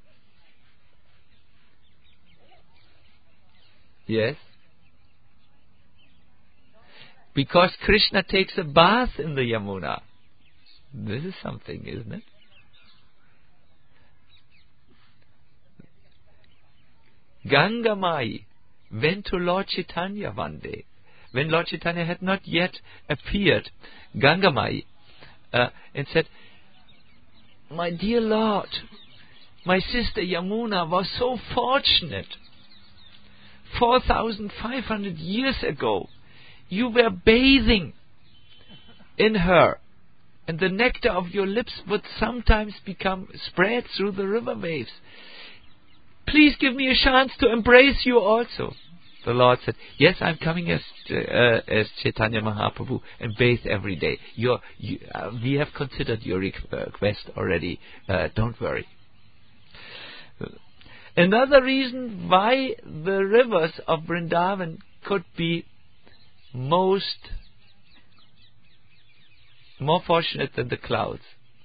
Yes? Because Krishna takes a bath in the Yamuna. This is something, isn't it? Ganga Mai went to Lord Chaitanya one day, when Lord Chaitanya had not yet appeared. Ganga Mai uh, and said, "My dear Lord, my sister Yamuna was so fortunate. four thousand five hundred years ago, you were bathing in her, and the nectar of your lips would sometimes become spread through the river waves. Please give me a chance to embrace you also." The Lord said, "Yes, I'm coming as uh, as Chaitanya Mahaprabhu and bathe every day. Your, you, uh, we have considered your request already. Uh, don't worry." Another reason why the rivers of Vrindavan could be most more fortunate than the clouds.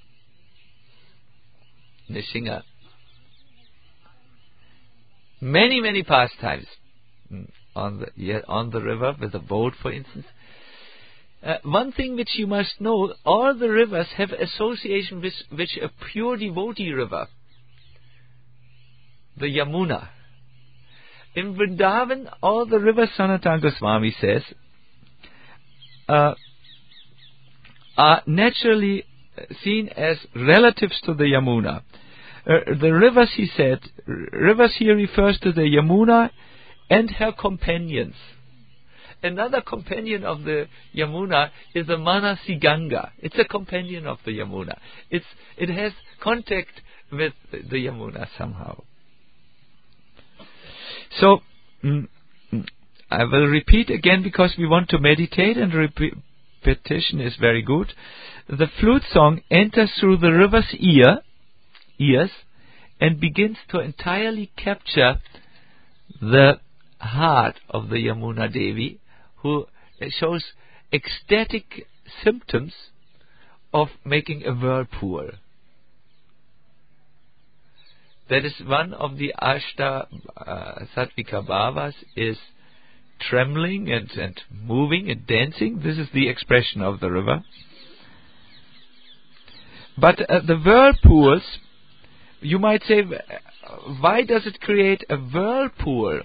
Nishinga. Many, many pastimes on the yeah, on the river with a boat, for instance. Uh, one thing which you must know: all the rivers have association with which a pure devotee river, the Yamuna. In Vrindavan, all the rivers, Sanatana Goswami says, uh, are naturally seen as relatives to the Yamuna. Uh, the rivers, he said, rivers here refers to the Yamuna and her companions. Another companion of the Yamuna is the Manasi Ganga. It's a companion of the Yamuna. It's it has contact with the Yamuna somehow. So, mm, I will repeat again because we want to meditate, and repetition is very good. The flute song enters through the river's ear, ears and begins to entirely capture the heart of the Yamuna Devi, who shows ecstatic symptoms of making a whirlpool. That is one of the Ashta uh, Sattvika Bhavas, is trembling and, and moving and dancing. This is the expression of the river. But uh, the whirlpools, you might say, why does it create a whirlpool?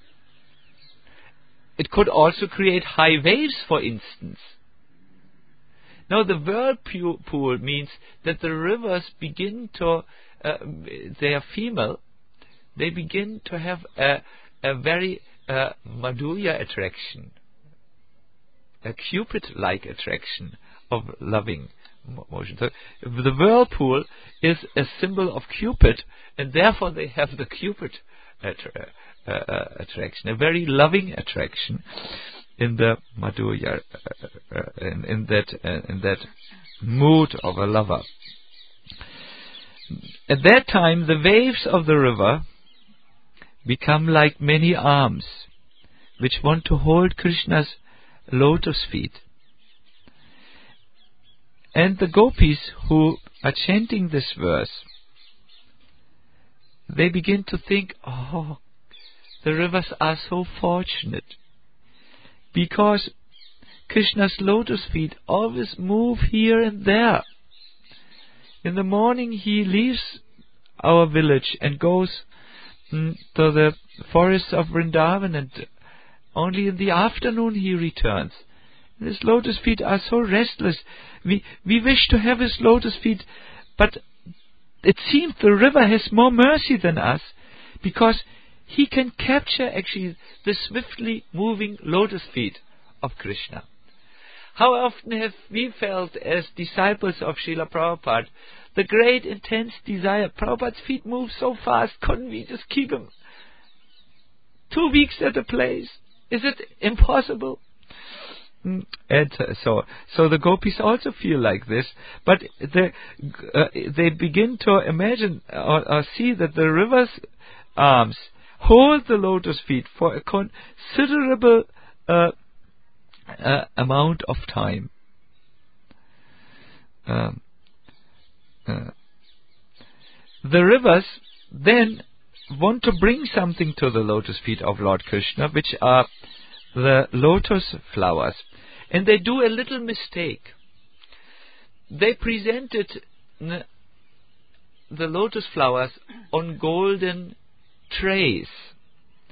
It could also create high waves, for instance. Now, the whirlpool means that the rivers begin to, uh, they are female, they begin to have a, a very uh, Madhurya attraction, a Cupid-like attraction of loving motion. So the whirlpool is a symbol of Cupid, and therefore they have the Cupid attra- uh, uh, attraction, a very loving attraction in the Madhurya, uh, uh, in, in that uh, in that mood of a lover. At that time, the waves of the river become like many arms which want to hold Krishna's lotus feet. And the gopis who are chanting this verse, they begin to think, oh, the rivers are so fortunate, because Krishna's lotus feet always move here and there. In the morning he leaves our village and goes mm, to the forests of Vrindavan, and only in the afternoon he returns. And his lotus feet are so restless. We we wish to have his lotus feet, but it seems the river has more mercy than us, because he can capture actually the swiftly moving lotus feet of Krishna. How often have we felt as disciples of Srila Prabhupada the great intense desire, Prabhupada's feet move so fast, couldn't we just keep him two weeks at a place? Is it impossible? And uh, so, so the gopis also feel like this, but they uh, they begin to imagine or, or see that the river's arms hold the lotus feet for a considerable uh, uh, amount of time. Um, uh, the rivers then want to bring something to the lotus feet of Lord Krishna, which are the lotus flowers. And they do a little mistake. They presented n- the lotus flowers on golden trays.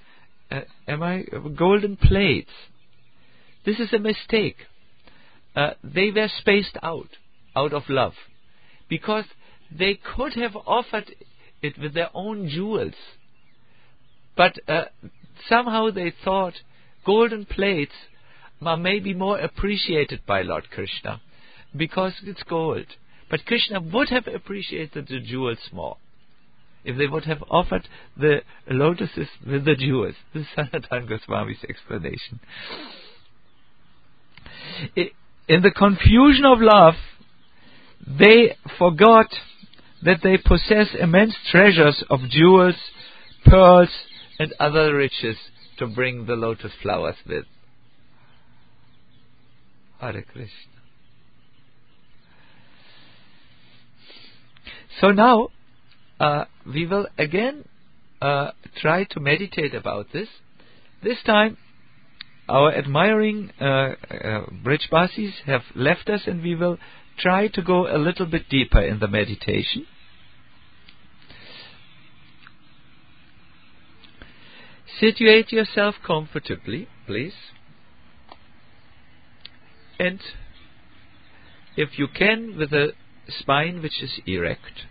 uh, am I golden plates? This is a mistake. Uh, they were spaced out, out of love, because they could have offered it with their own jewels, but uh, somehow they thought golden plates are maybe more appreciated by Lord Krishna because it's gold. But Krishna would have appreciated the jewels more if they would have offered the lotuses with the jewels. This is Sanatana Goswami's explanation. In the confusion of love, they forgot that they possess immense treasures of jewels, pearls, and other riches to bring the lotus flowers with. Hare Krishna. So now, uh, we will again uh, try to meditate about this. This time, our admiring uh, uh, Brijbasis have left us, and we will try to go a little bit deeper in the meditation. Situate yourself comfortably, please. And if you can, with a spine which is erect.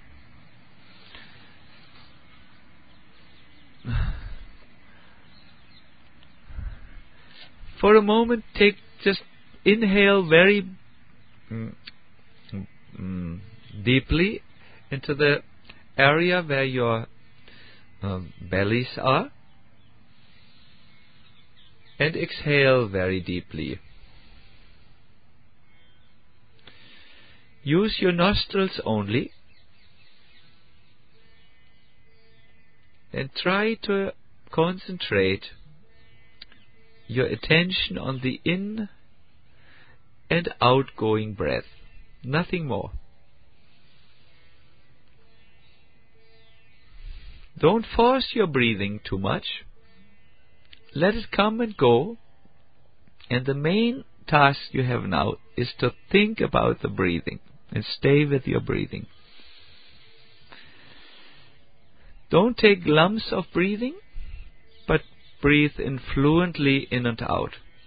For a moment, take just inhale very mm, mm, deeply into the area where your uh, bellies are, and exhale very deeply. Use your nostrils only, and try to concentrate your attention on the in and outgoing breath. Nothing more. Don't force your breathing too much. Let it come and go. And the main task you have now is to think about the breathing and stay with your breathing. Don't take lumps of breathing, but breathe in fluently in and out.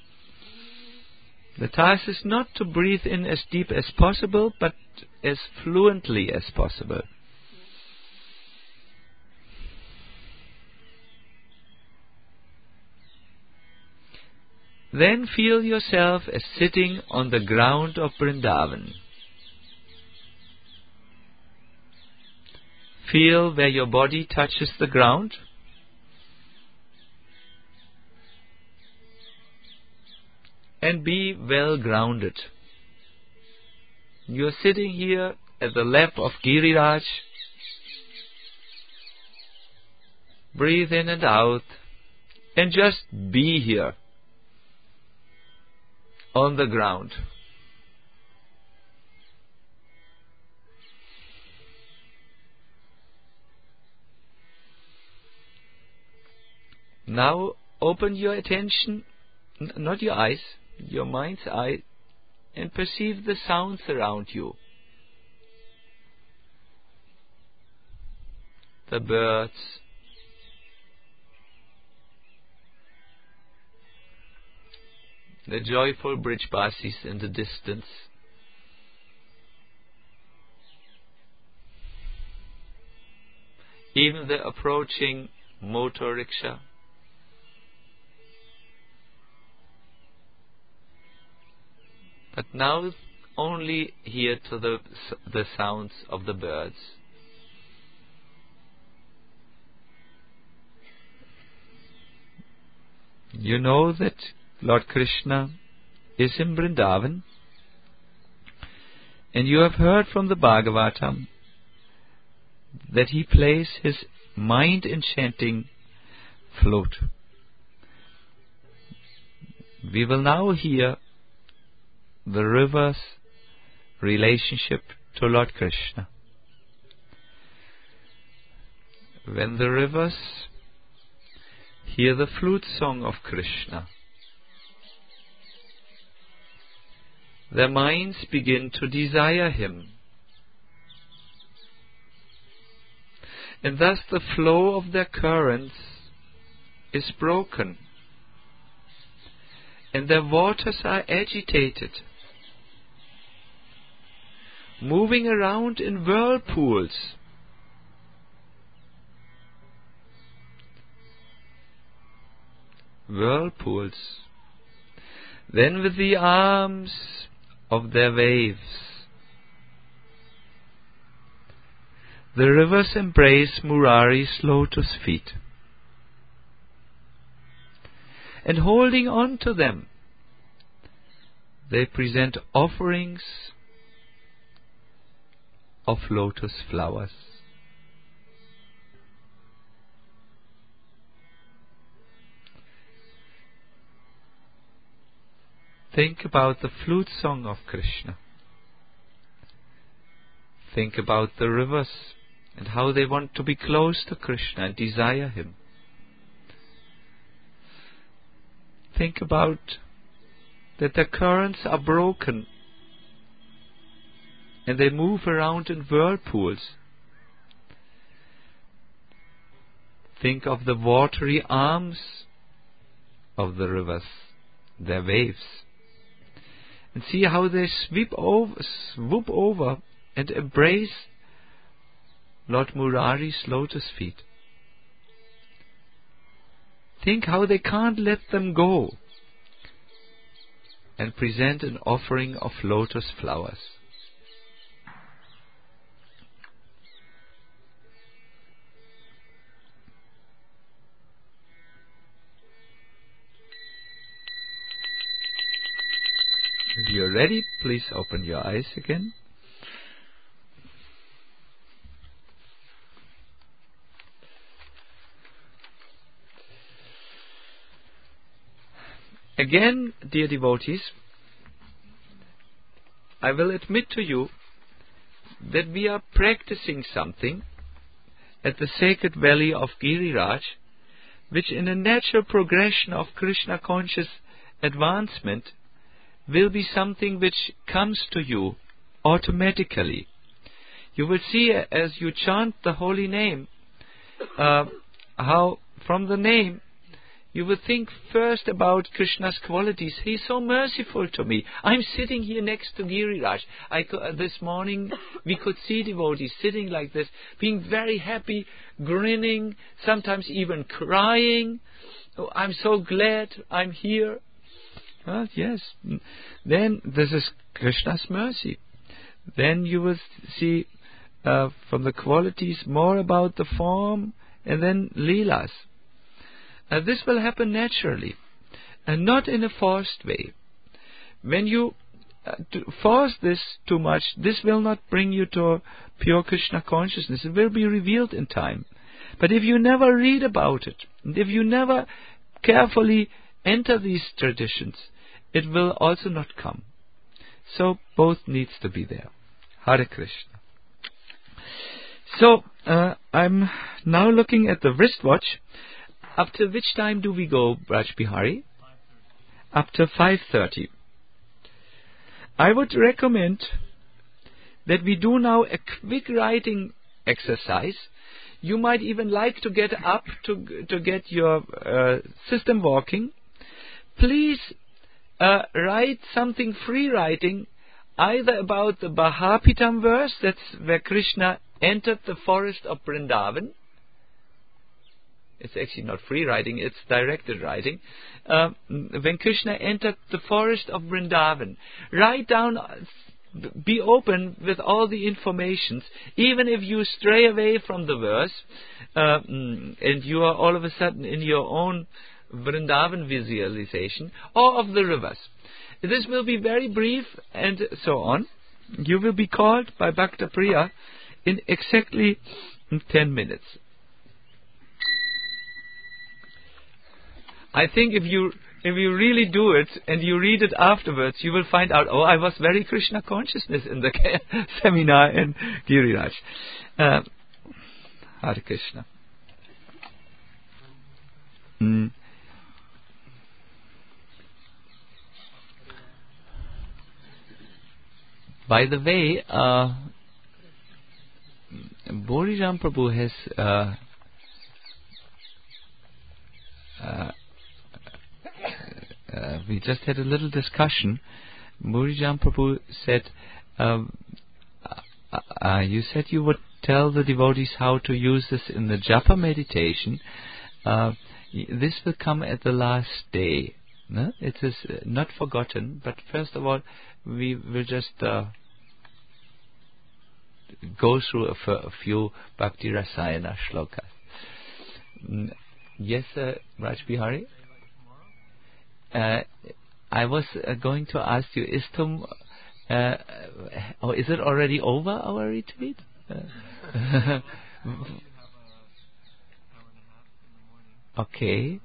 The task is not to breathe in as deep as possible, but as fluently as possible. Then feel yourself as sitting on the ground of Vrindavan. Feel where your body touches the ground. And be well grounded. You are sitting here at the lap of Giriraj. Breathe in and out, and just be here on the ground. Now open your attention, n- not your eyes, your mind's eye, and perceive the sounds around you. The birds, the joyful Brijbasis in the distance, even the approaching motor rickshaw. But now only hear to the the sounds of the birds. You know that Lord Krishna is in Vrindavan, and you have heard from the Bhagavatam that he plays his mind-enchanting flute. We will now hear the river's relationship to Lord Krishna. When the rivers hear the flute song of Krishna, their minds begin to desire him. And thus the flow of their currents is broken, and their waters are agitated, moving around in whirlpools. Whirlpools. Then with the arms of their waves, the rivers embrace Murari's lotus feet, and holding on to them, they present offerings of lotus flowers. Think about the flute song of Krishna. Think about the rivers and how they want to be close to Krishna and desire Him. Think about that the currents are broken and they move around in whirlpools. Think of the watery arms of the rivers, their waves, and see how they sweep over, swoop over and embrace Lord Murari's lotus feet. Think how they can't let them go, and present an offering of lotus flowers. If you're ready, please open your eyes again. Again, dear devotees, I will admit to you that we are practicing something at the sacred valley of Giriraj, which in a natural progression of Krishna conscious advancement will be something which comes to you automatically. You will see as you chant the holy name, uh, how from the name you will think first about Krishna's qualities. He is so merciful to me. I'm sitting here next to Giriraj. I co- uh, this morning we could see devotees sitting like this, being very happy, grinning, sometimes even crying. Oh, I'm so glad I'm here. Well, yes. Then this is Krishna's mercy. Then you will see uh, from the qualities more about the form, and then Leelas. Uh, this will happen naturally, and not in a forced way. When you uh, force this too much, this will not bring you to pure Krishna consciousness. It will be revealed in time. But if you never read about it, and if you never carefully enter these traditions, it will also not come. So both needs to be there. Hare Krishna. So uh, I'm now looking at the wristwatch. Up to which time do we go, Braj Bihari? Up to five thirty. I would recommend that we do now a quick writing exercise. You might even like to get up to to get your uh, system walking. Please uh, write something free writing, either about the Bahapitam verse, that's where Krishna entered the forest of Vrindavan. It's actually not free writing, it's directed writing. Uh, when Krishna entered the forest of Vrindavan, write down, be open with all the informations, even if you stray away from the verse, uh, and you are all of a sudden in your own Vrindavan visualization, or of the rivers. This will be very brief and so on. You will be called by Bhakta Priya in exactly ten minutes. I think if you if you really do it and you read it afterwards, you will find out, oh, I was very Krishna consciousness in the seminar in Giriraj. Uh, Hare Krishna. Mm. By the way, uh, Boriram Prabhu has uh, uh, uh, we just had a little discussion. Murijan Prabhu said, um, uh, uh, you said you would tell the devotees how to use this in the japa meditation. Uh, this will come at the last day. No? It is uh, not forgotten, but first of all, we will just uh, go through a, f- a few Bhakti Rasayana shlokas. Mm, yes, uh, Raj Bihari? Uh, I was uh, going to ask you, is tom, uh, or is it already over, our retreat? Uh, okay.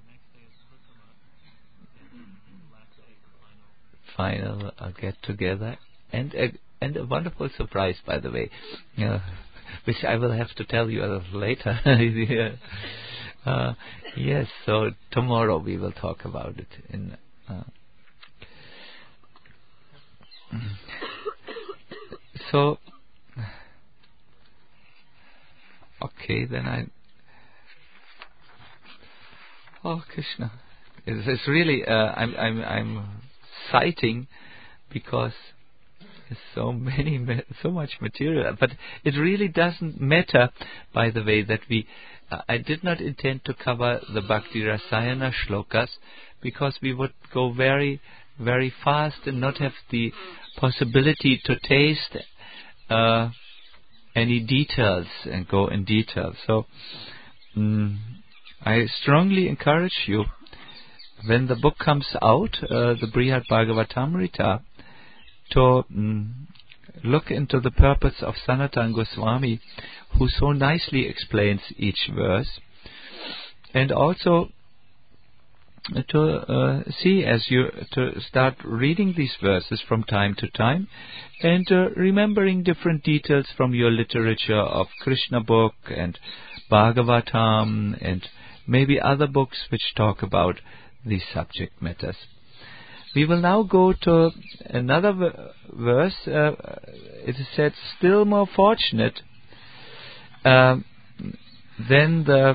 Final uh, get together, and a, and a wonderful surprise, by the way, uh, which I will have to tell you a little later. yeah. uh, yes, so tomorrow we will talk about it. In uh, so okay, then I. Oh Krishna, it's, it's really uh, I'm I'm I'm citing because there's so many so much material, but it really doesn't matter. By the way, that we uh, I did not intend to cover the Bhakti Rasayana shlokas because we would go very very fast and not have the possibility to taste uh, any details and go in detail. So. Mm, I strongly encourage you, when the book comes out, uh, the Brihad Bhagavatamrita, to mm, look into the purpose of Sanatana Goswami, who so nicely explains each verse, and also to uh, see as you to start reading these verses from time to time, and uh, remembering different details from your literature of Krishna book and Bhagavatam and maybe other books which talk about these subject matters. We will now go to another v- verse. Uh, it is said, still more fortunate uh, than the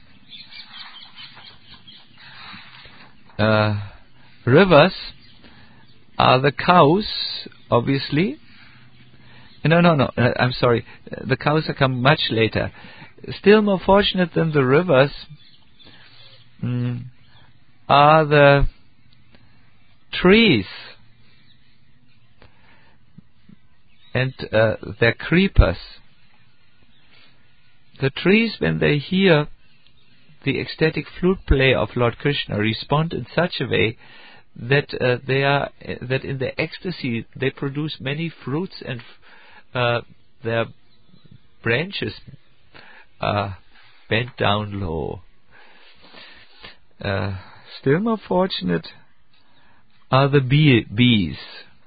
uh, rivers are the cows, obviously. No, no, no, uh, I'm sorry. The cows have come much later. Still more fortunate than the rivers Mm, are the trees and uh, their creepers. The trees, when they hear the ecstatic flute play of Lord Krishna, respond in such a way that uh, they are uh, that in their ecstasy they produce many fruits, and uh, their branches are bent down low. Uh, still more fortunate are the bee- bees.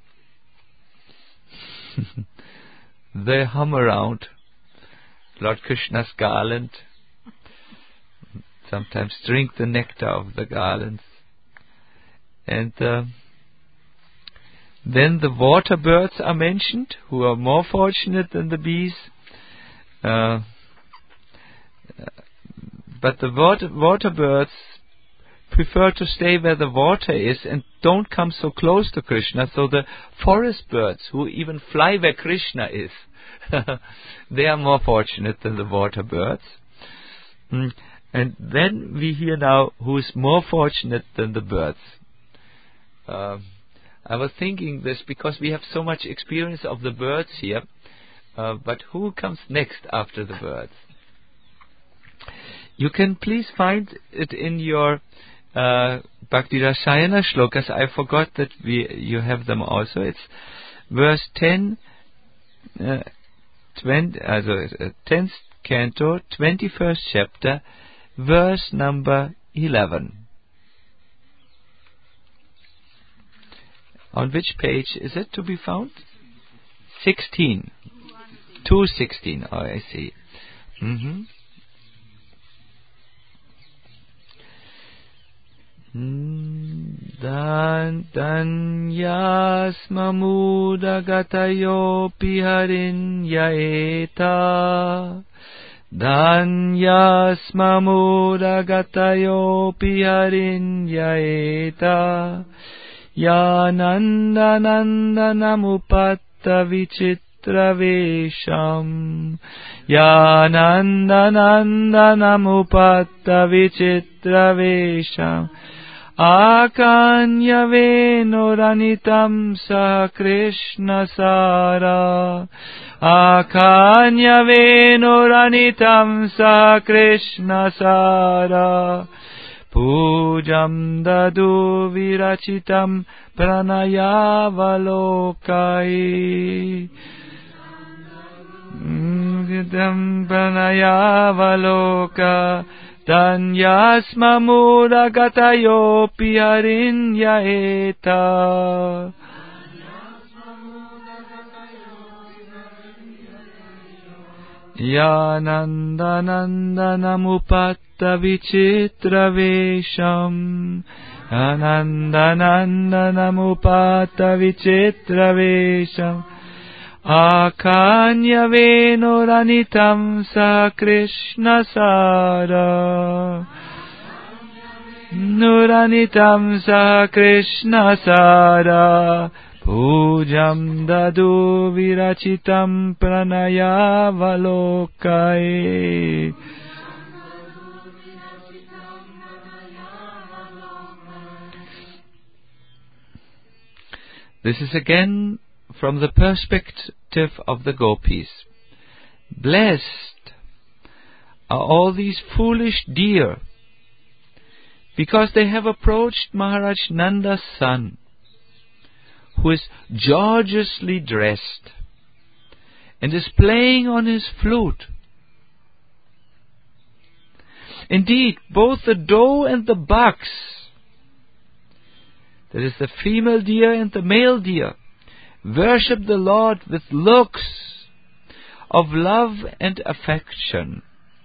They hum around Lord Krishna's garland, sometimes drink the nectar of the garlands. And uh, then the water birds are mentioned, who are more fortunate than the bees. Uh, but the water, water birds prefer to stay where the water is and don't come so close to Krishna. So the forest birds, who even fly where Krishna is, they are more fortunate than the water birds. Mm. And then we hear now who is more fortunate than the birds. Uh, I was thinking this because we have so much experience of the birds here. Uh, but who comes next after the birds? You can please find it in your uh, Bhakti Rasayana shlokas. I forgot that we you have them also. It's verse ten, uh, twenty, also, uh, tenth canto, twenty-first chapter, verse number eleven. On which page is it to be found? Sixteen. Two sixteen. Oh, I see. Mm-hmm. Dan danyas mamudagatayo piharin yaeta Dhanyasmamudagatayopi harinyayeta Yanandanandanamupatta vichitravesham Yanandanandanamupatta vichitravesham Akanyaveno sa Krishna Sara Akanyaveno sa Krishna Sara Pujam dadu virachitam pranayavalokai Vidam pranayavaloka Dhanyasmamudagatayopi harinyayeta Yanandanandanamupatta vichitravesham Yanandanandanamupatta vichitravesham Akanyaveno ranitam sa Krishna Sara Nuranitam sa Krishna Sara Pujam dadu virachitam pranayavalokai This is again from the perspective of the gopis. Blessed are all these foolish deer, because they have approached Maharaj Nanda's son, who is gorgeously dressed and is playing on his flute. Indeed, both the doe and the bucks, that is the female deer and the male deer, worship the Lord with looks of love and affection.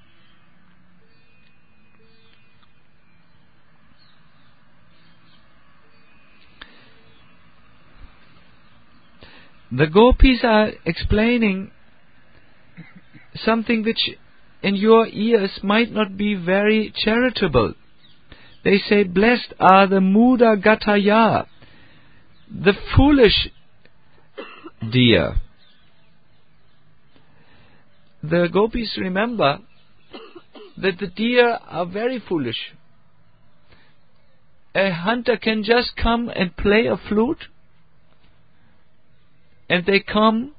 The gopis are explaining something which in your ears might not be very charitable. They say, blessed are the Muda Gataya, the foolish deer. The gopis remember that the deer are very foolish. A hunter can just come and play a flute, and they come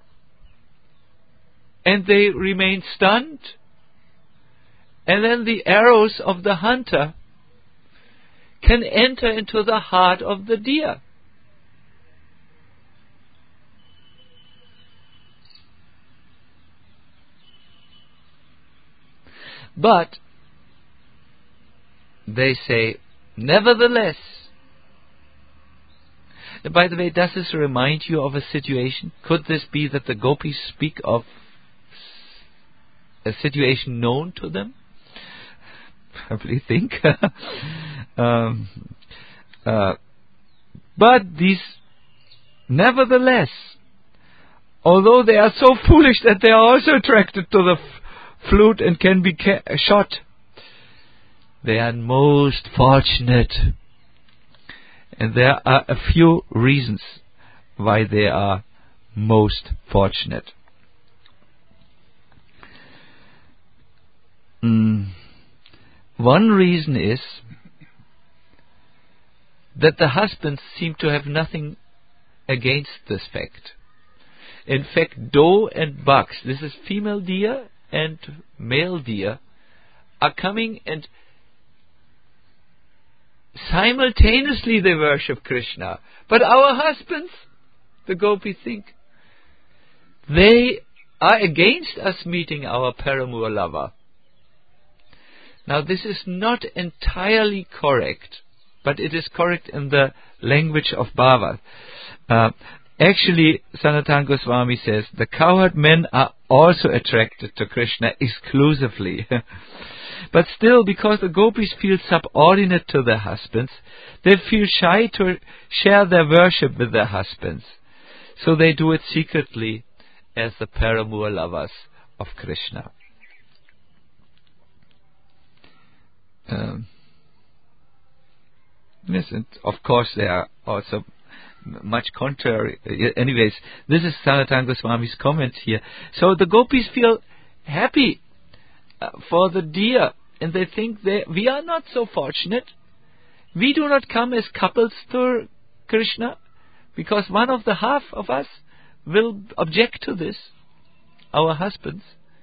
and they remain stunned, and then the arrows of the hunter can enter into the heart of the deer. But they say, nevertheless. By the way, does this remind you of a situation? Could this be that the gopis speak of a situation known to them? Probably think. um, uh, but these, nevertheless, although they are so foolish that they are also attracted to the f- flute and can be ca- shot, they are most fortunate. And there are a few reasons why they are most fortunate. Mm. One reason is that the husbands seem to have nothing against this fact. In fact, doe and bucks, this is female deer and male deer, are coming and simultaneously they worship Krishna. But our husbands, the gopis think, they are against us meeting our paramour lover. Now this is not entirely correct, but it is correct in the language of Bhava. Uh, actually, Sanatana Goswami says, the cowherd men are also attracted to Krishna exclusively. But still, because the gopis feel subordinate to their husbands, they feel shy to share their worship with their husbands. So they do it secretly as the paramour lovers of Krishna. happiness, and of course there are also much contrary. Anyways, this is Sanatana Goswami's comment here. So the gopis feel happy uh, for the deer, and they think they we are not so fortunate. We do not come as couples to Krishna, because one of the half of us will object to this, our husbands.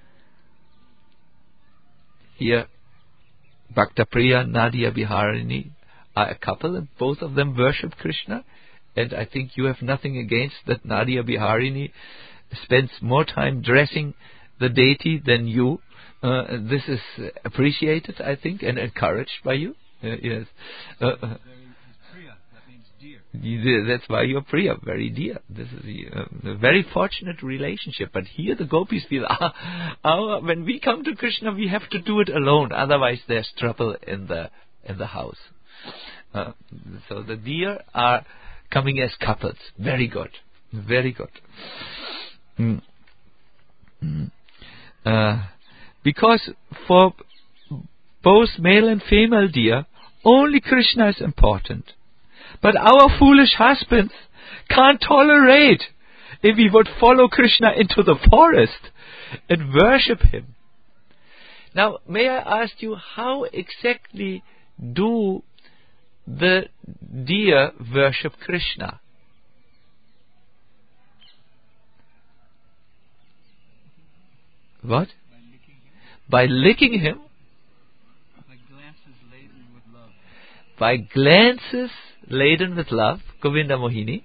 Here, Bhakta Priya, Nadia Biharini are a couple, and both of them worship Krishna. And I think you have nothing against that Nadia Biharini spends more time dressing the deity than you. Uh, this is appreciated, I think, and encouraged by you. Uh, yes. Uh, uh, Priya, that means dear. That's why you're Priya, very dear. This is a, a very fortunate relationship. But here the gopis feel, ah, ah, when we come to Krishna, we have to do it alone. Otherwise, there's trouble in the in the house. Uh, so the deer are coming as couples. Very good. Very good. Mm. Mm. Uh, because for both male and female deer, only Krishna is important. But our foolish husbands can't tolerate if we would follow Krishna into the forest and worship him. Now, may I ask you, how exactly do the deer worship Krishna? What? By licking him? By glances laden with love. By glances laden with love, Govinda Mohini.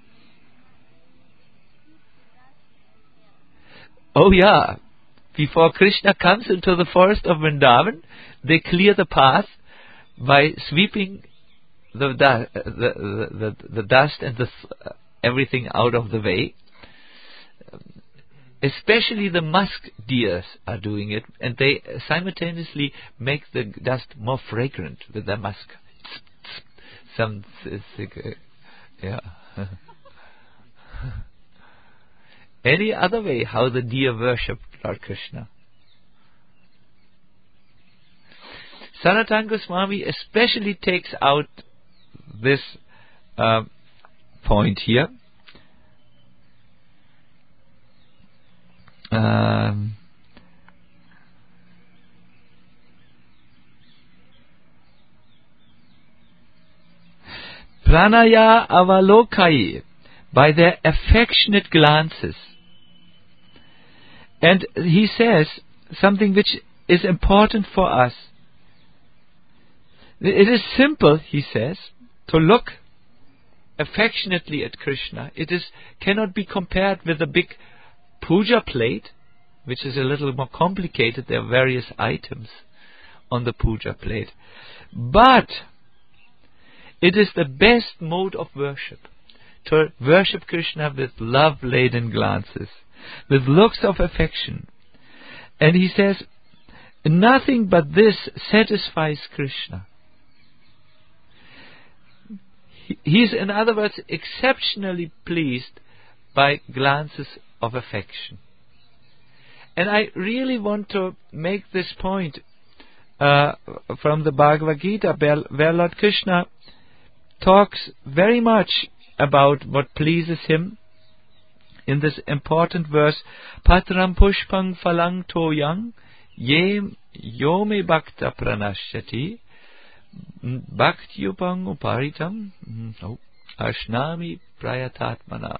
Oh yeah, before Krishna comes into the forest of Vrindavan, they clear the path by sweeping the du- the, the, the, the dust and the, uh, everything out of the way. Especially the musk deers are doing it, and they simultaneously make the dust more fragrant with their musk. Some, yeah. Any other way how the deer worship Lord Krishna? Sanatana Goswami especially takes out this uh, point here. Um, Pranaya avalokai, by their affectionate glances. And he says something which is important for us. It is simple, he says, to look affectionately at Krishna. It is cannot be compared with a big puja plate, which is a little more complicated. There are various items on the puja plate. But it is the best mode of worship, to worship Krishna with love-laden glances, with looks of affection. And he says, nothing but this satisfies Krishna. He is, in other words, exceptionally pleased by glances of affection. And I really want to make this point uh, from the Bhagavad Gita, where, where Lord Krishna talks very much about what pleases him in this important verse, Patram pushpang phalang toyang ye yome bhakta pranashyati bhaktyupang uparitam oh, ashnami prayatatmana.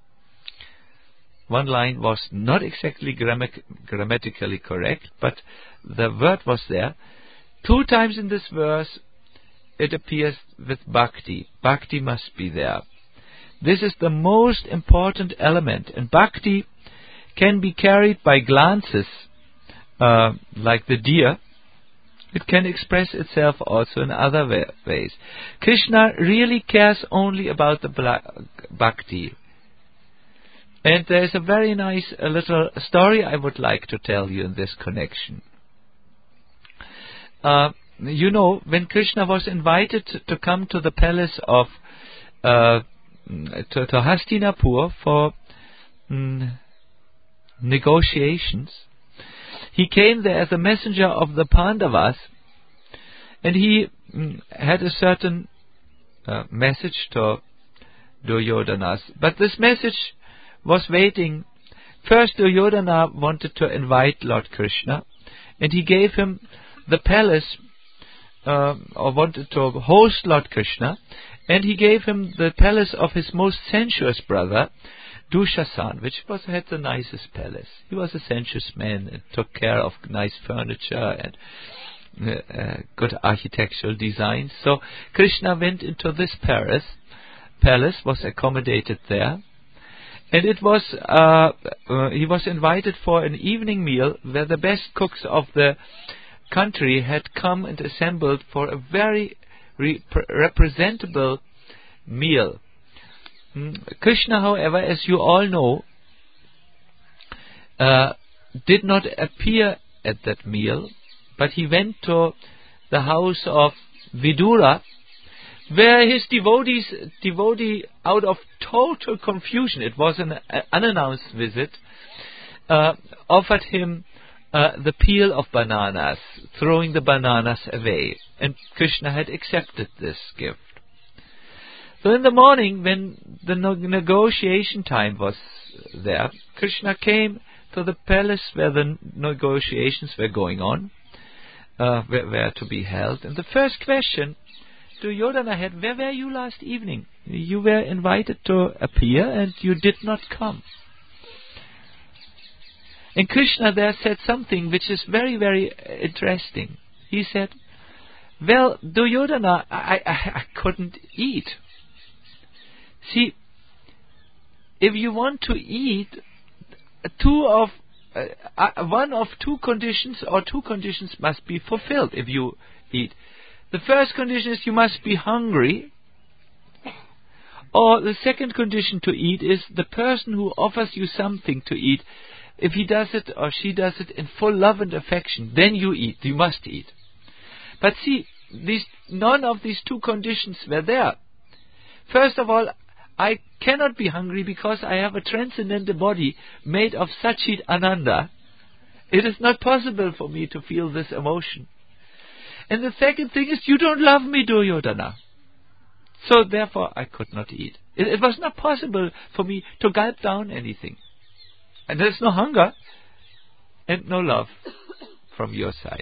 One line was not exactly grammac- grammatically correct, but the word was there. Two times in this verse it appears with bhakti. Bhakti must be there. This is the most important element, and bhakti can be carried by glances, uh, like the deer. It can express itself also in other wa- ways. Krishna really cares only about the bla- bhakti. And there is a very nice a little story I would like to tell you in this connection. Uh, you know, when Krishna was invited to, to come to the palace of uh, to, to Hastinapur for mm, negotiations, he came there as a messenger of the Pandavas, and he mm, had a certain uh, message to Duryodhana. But this message was waiting. First, Duryodhana wanted to invite Lord Krishna, and he gave him the palace, uh, or wanted to host Lord Krishna, and he gave him the palace of his most sensuous brother, Dushasan, which was had the nicest palace. He was a sensuous man and took care of nice furniture and uh, uh, good architectural design. So Krishna went into this palace, palace was accommodated there, and it was uh, uh, he was invited for an evening meal where the best cooks of the country had come and assembled for a very re- representable meal. Krishna, however, as you all know, uh, did not appear at that meal, but he went to the house of Vidura, where his devotees, devotee, out of total confusion, it was an uh, unannounced visit, uh, offered him uh, the peel of bananas, throwing the bananas away, and Krishna had accepted this gift. So in the morning, when the no- negotiation time was there, Krishna came to the palace where the negotiations were going on, uh, were, were to be held. And the first question Duryodhana had, where were you last evening? You were invited to appear and you did not come. And Krishna there said something which is very, very interesting. He said, well, Duryodhana, I, I, I couldn't eat. See, if you want to eat, two of uh, uh, one of two conditions or two conditions must be fulfilled if you eat. The first condition is you must be hungry, or the second condition to eat is the person who offers you something to eat, if he does it or she does it in full love and affection, then you eat, you must eat. But see, these, none of these two conditions were there. First of all, I cannot be hungry because I have a transcendental body made of Satchit Ananda. It is not possible for me to feel this emotion. And the second thing is, you don't love me, Duryodhana. So therefore I could not eat. It, it was not possible for me to gulp down anything. And there's no hunger and no love from your side.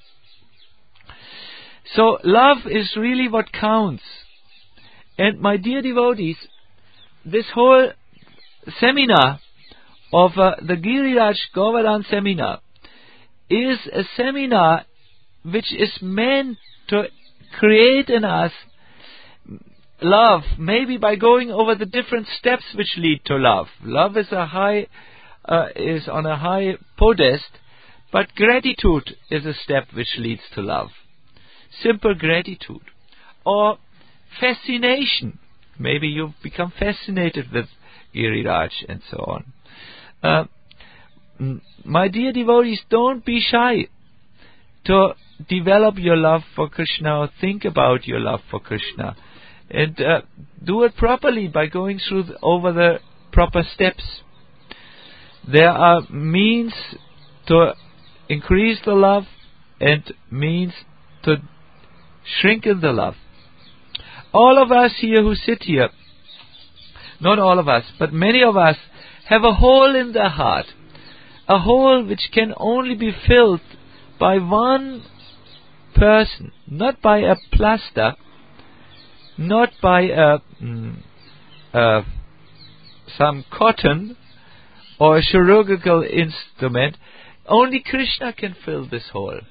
So love is really what counts. And my dear devotees, this whole seminar of uh, the Giriraj Govardhan seminar is a seminar which is meant to create in us love, maybe by going over the different steps which lead to love. Love is a high, uh, is on a high podest, but gratitude is a step which leads to love. Simple gratitude. Or fascination. Maybe you've become fascinated with Giriraj and so on. Uh, m- my dear devotees, don't be shy to develop your love for Krishna or think about your love for Krishna. And uh, do it properly by going through the, over the proper steps. There are means to increase the love and means to shrinken the love. All of us here who sit here, not all of us, but many of us, have a hole in the heart. A hole which can only be filled by one person, not by a plaster, not by a, mm, uh, some cotton or a chirurgical instrument. Only Krishna can fill this hole.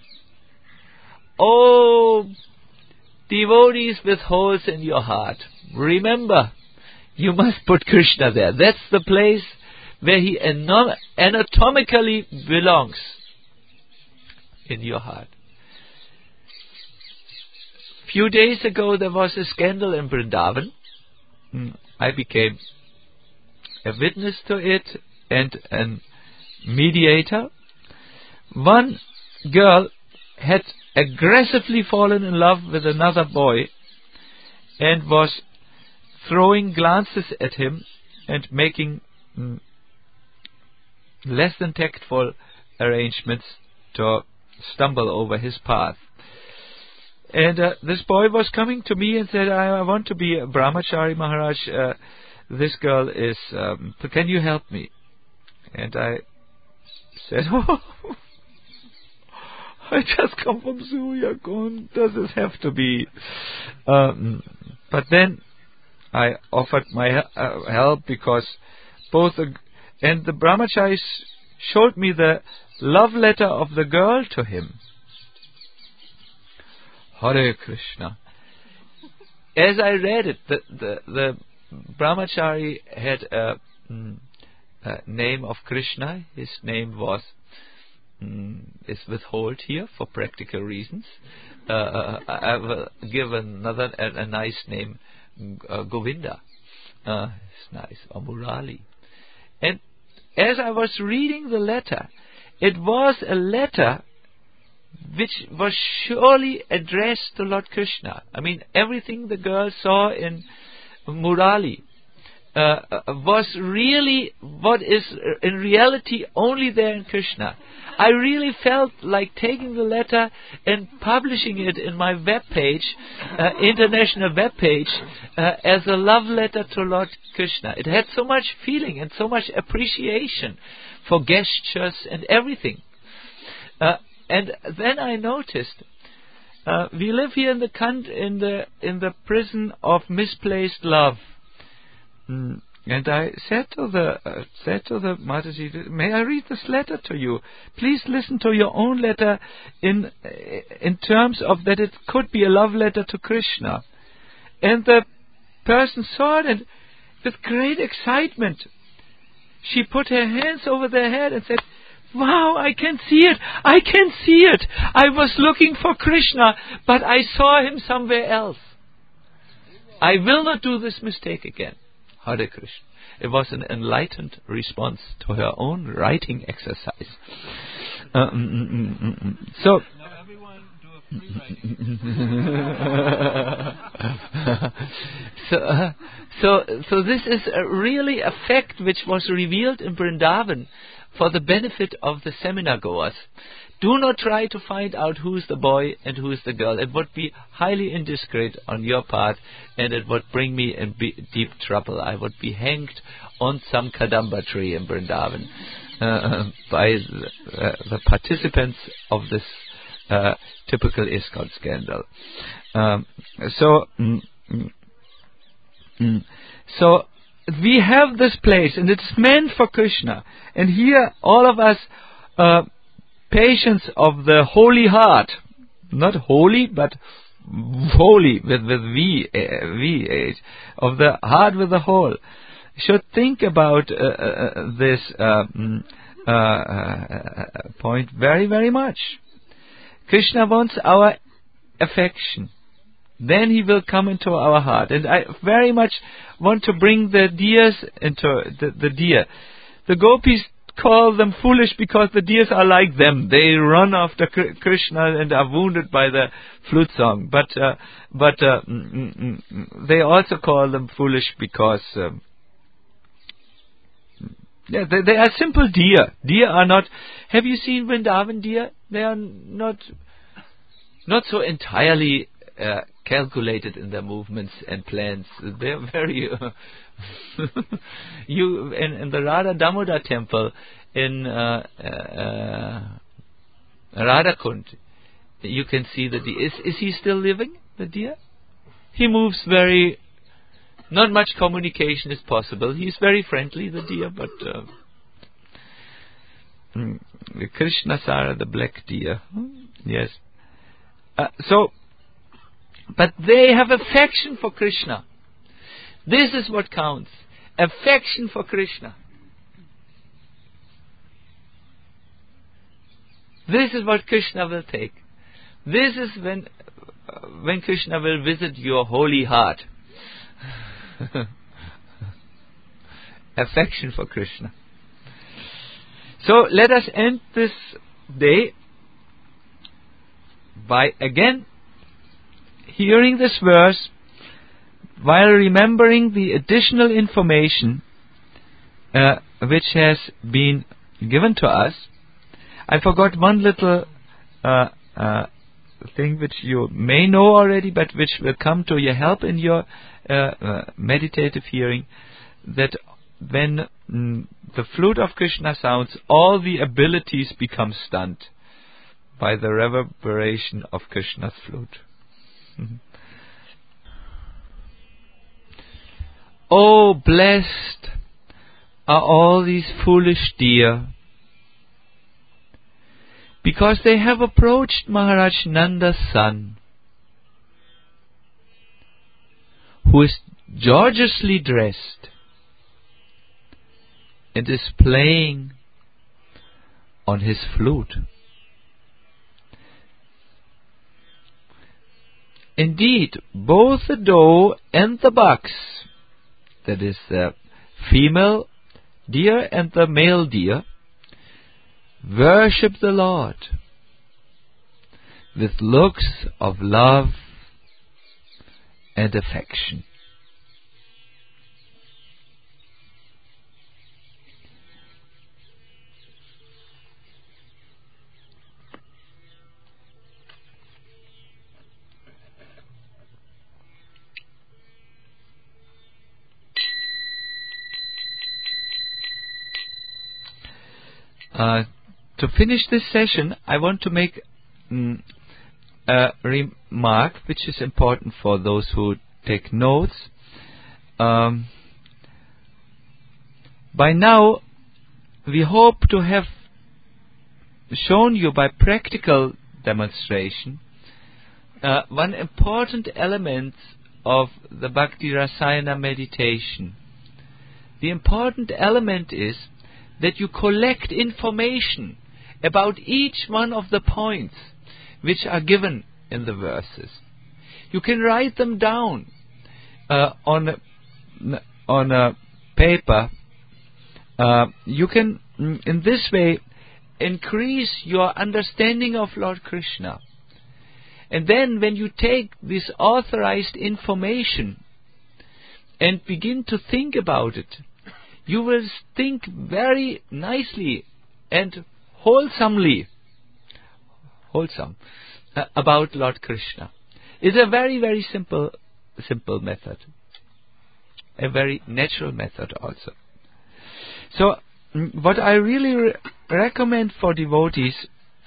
Oh, devotees with holes in your heart, remember, you must put Krishna there. That's the place where he anom- anatomically belongs, in your heart. Few days ago there was a scandal in Vrindavan. I became a witness to it and a mediator. One girl had aggressively fallen in love with another boy and was throwing glances at him and making mm, less than tactful arrangements to stumble over his path. And uh, this boy was coming to me and said, I, I want to be a brahmachari, Maharaj. Uh, this girl is, um, can you help me? And I said, oh, I just come from Suryakonda. Does this have to be? Um, but then I offered my uh, help because both, the, and the brahmacharis showed me the love letter of the girl to him. Hare Krishna. As I read it, the the, the brahmachari had a, mm, a name of Krishna. His name was mm, is withheld here for practical reasons. Uh, I will give another a, a nice name, uh, Govinda. Uh, it's nice, or Murali. And as I was reading the letter, it was a letter which was surely addressed to Lord Krishna. I mean, everything the girl saw in Murali uh, was really what is in reality only there in Krishna. I really felt like taking the letter and publishing it in my web page, uh, international web page, uh, as a love letter to Lord Krishna. It had so much feeling and so much appreciation for gestures and everything. Uh, And then I noticed uh, we live here in the con- in the in the prison of misplaced love. Mm. And I said to the uh, said to the Mataji, may I read this letter to you? Please listen to your own letter in in terms of that it could be a love letter to Krishna. And the person saw it, and with great excitement, she put her hands over their head and said, wow, I can see it. I can see it. I was looking for Krishna, but I saw him somewhere else. I will not do this mistake again. Hare Krishna. It was an enlightened response to her own writing exercise. Uh, mm, mm, mm, mm, mm. So, now everyone do a free writing. so, uh, so, so this is a really a fact which was revealed in Vrindavan for the benefit of the seminar goers. Do not try to find out who is the boy and who is the girl. It would be highly indiscreet on your part, and it would bring me in be- deep trouble. I would be hanged on some Kadamba tree in Vrindavan uh, by the, uh, the participants of this uh, typical ISKCON scandal. Um, so, mm, mm, mm, so. We have this place, and it's meant for Krishna. And here, all of us, uh, patients of the holy heart, not holy, but holy with with V, uh, V H, of the heart with the whole, should think about uh, uh, this uh, uh, uh, point very, very much. Krishna wants our affection. Then he will come into our heart. And I very much want to bring the deers into the, the deer. The gopis call them foolish because the deers are like them. They run after Krishna and are wounded by the flute song. But uh, but uh, mm, mm, mm, they also call them foolish because um, yeah, they, they are simple deer. Deer are not. Have you seen Vrindavan deer? They are not not so entirely Uh, calculated in their movements and plans. They're very uh, you in, in the Radha Damodar temple in uh, uh, Radhakund, you can see the deer. Is, is he still living, the deer? He moves very, not much communication is possible. He's very friendly, the deer, but uh, Krishnasara, the black deer. Yes. Uh, so But they have affection for Krishna. This is what counts. Affection for Krishna. This is what Krishna will take. This is when uh, when Krishna will visit your holy heart. Affection for Krishna. So let us end this day by again hearing this verse while remembering the additional information uh, which has been given to us. I forgot one little uh, uh, thing which you may know already, but which will come to your help in your uh, uh, meditative hearing, that when mm, the flute of Krishna sounds, all the abilities become stunned by the reverberation of Krishna's flute. Mm-hmm. Oh, blessed are all these foolish deer, because they have approached Maharaj Nanda's son, who is gorgeously dressed and is playing on his flute. Indeed, both the doe and the bucks, that is the female deer and the male deer, worship the Lord with looks of love and affection. Uh, to finish this session, I want to make mm, a remark which is important for those who take notes. Um, by now, we hope to have shown you by practical demonstration uh, one important element of the Bhakti Rasayana meditation. The important element is that you collect information about each one of the points which are given in the verses. You can write them down uh, on a, on a paper. Uh, you can, in this way, increase your understanding of Lord Krishna. And then when you take this authorized information and begin to think about it, you will think very nicely and wholesomely wholesome uh, about Lord Krishna. It's a very, very simple simple method. A very natural method also. So, mm, what I really re- recommend for devotees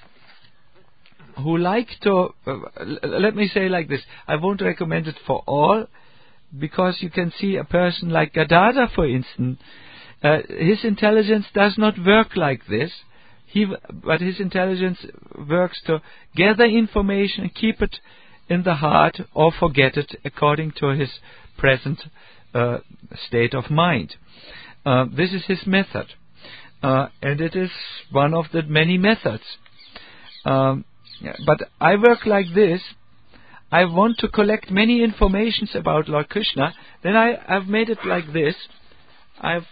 who like to, uh, let me say like this, I won't recommend it for all, because you can see a person like Gadadhar, for instance, Uh, his intelligence does not work like this. He, but his intelligence works to gather information and keep it in the heart or forget it according to his present uh, state of mind. Uh, this is his method. Uh, and it is one of the many methods. Um, but I work like this. I want to collect many informations about Lord Krishna. Then I, I've made it like this. I've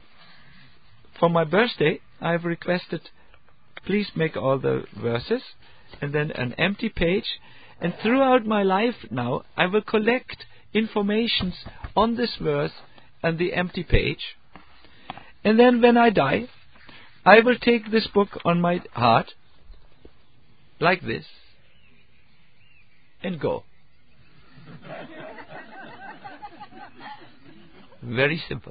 For my birthday, I have requested, please make all the verses, and then an empty page. And throughout my life now, I will collect informations on this verse and the empty page. And then when I die, I will take this book on my heart, like this, and go. Very simple.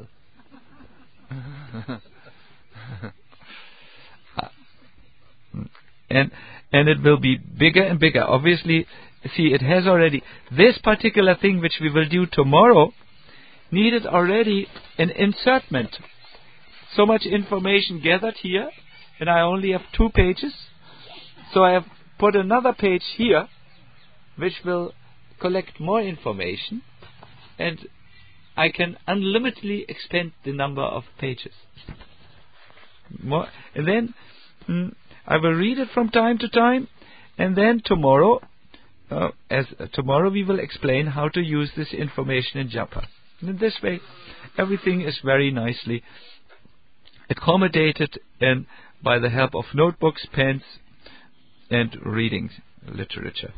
and and it will be bigger and bigger. Obviously, see, it has already, this particular thing which we will do tomorrow needed already an insertment. So much information gathered here, and I only have two pages. So I have put another page here which will collect more information, and I can unlimitedly expand the number of pages. More, and then mm, I will read it from time to time, and then tomorrow, uh, as uh, tomorrow we will explain how to use this information in japa. And in this way, everything is very nicely accommodated, and by the help of notebooks, pens, and reading literature.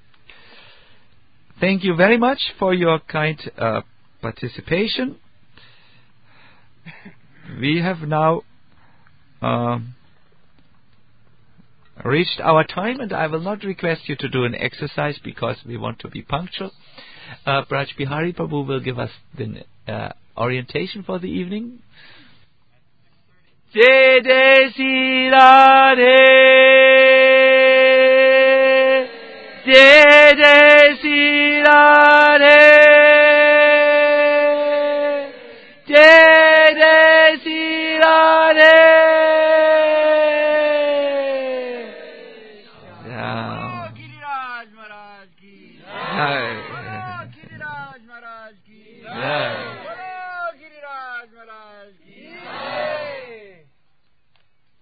Thank you very much for your kind uh, participation. We have now um, reached our time, and I will not request you to do an exercise because we want to be punctual. Uh, Braj Bihari Prabhu will give us the uh, orientation for the evening. Jai Jai Shri Radhe, Jai Jai Shri Radhe, Jai Jai Shri Radhe. Yeah.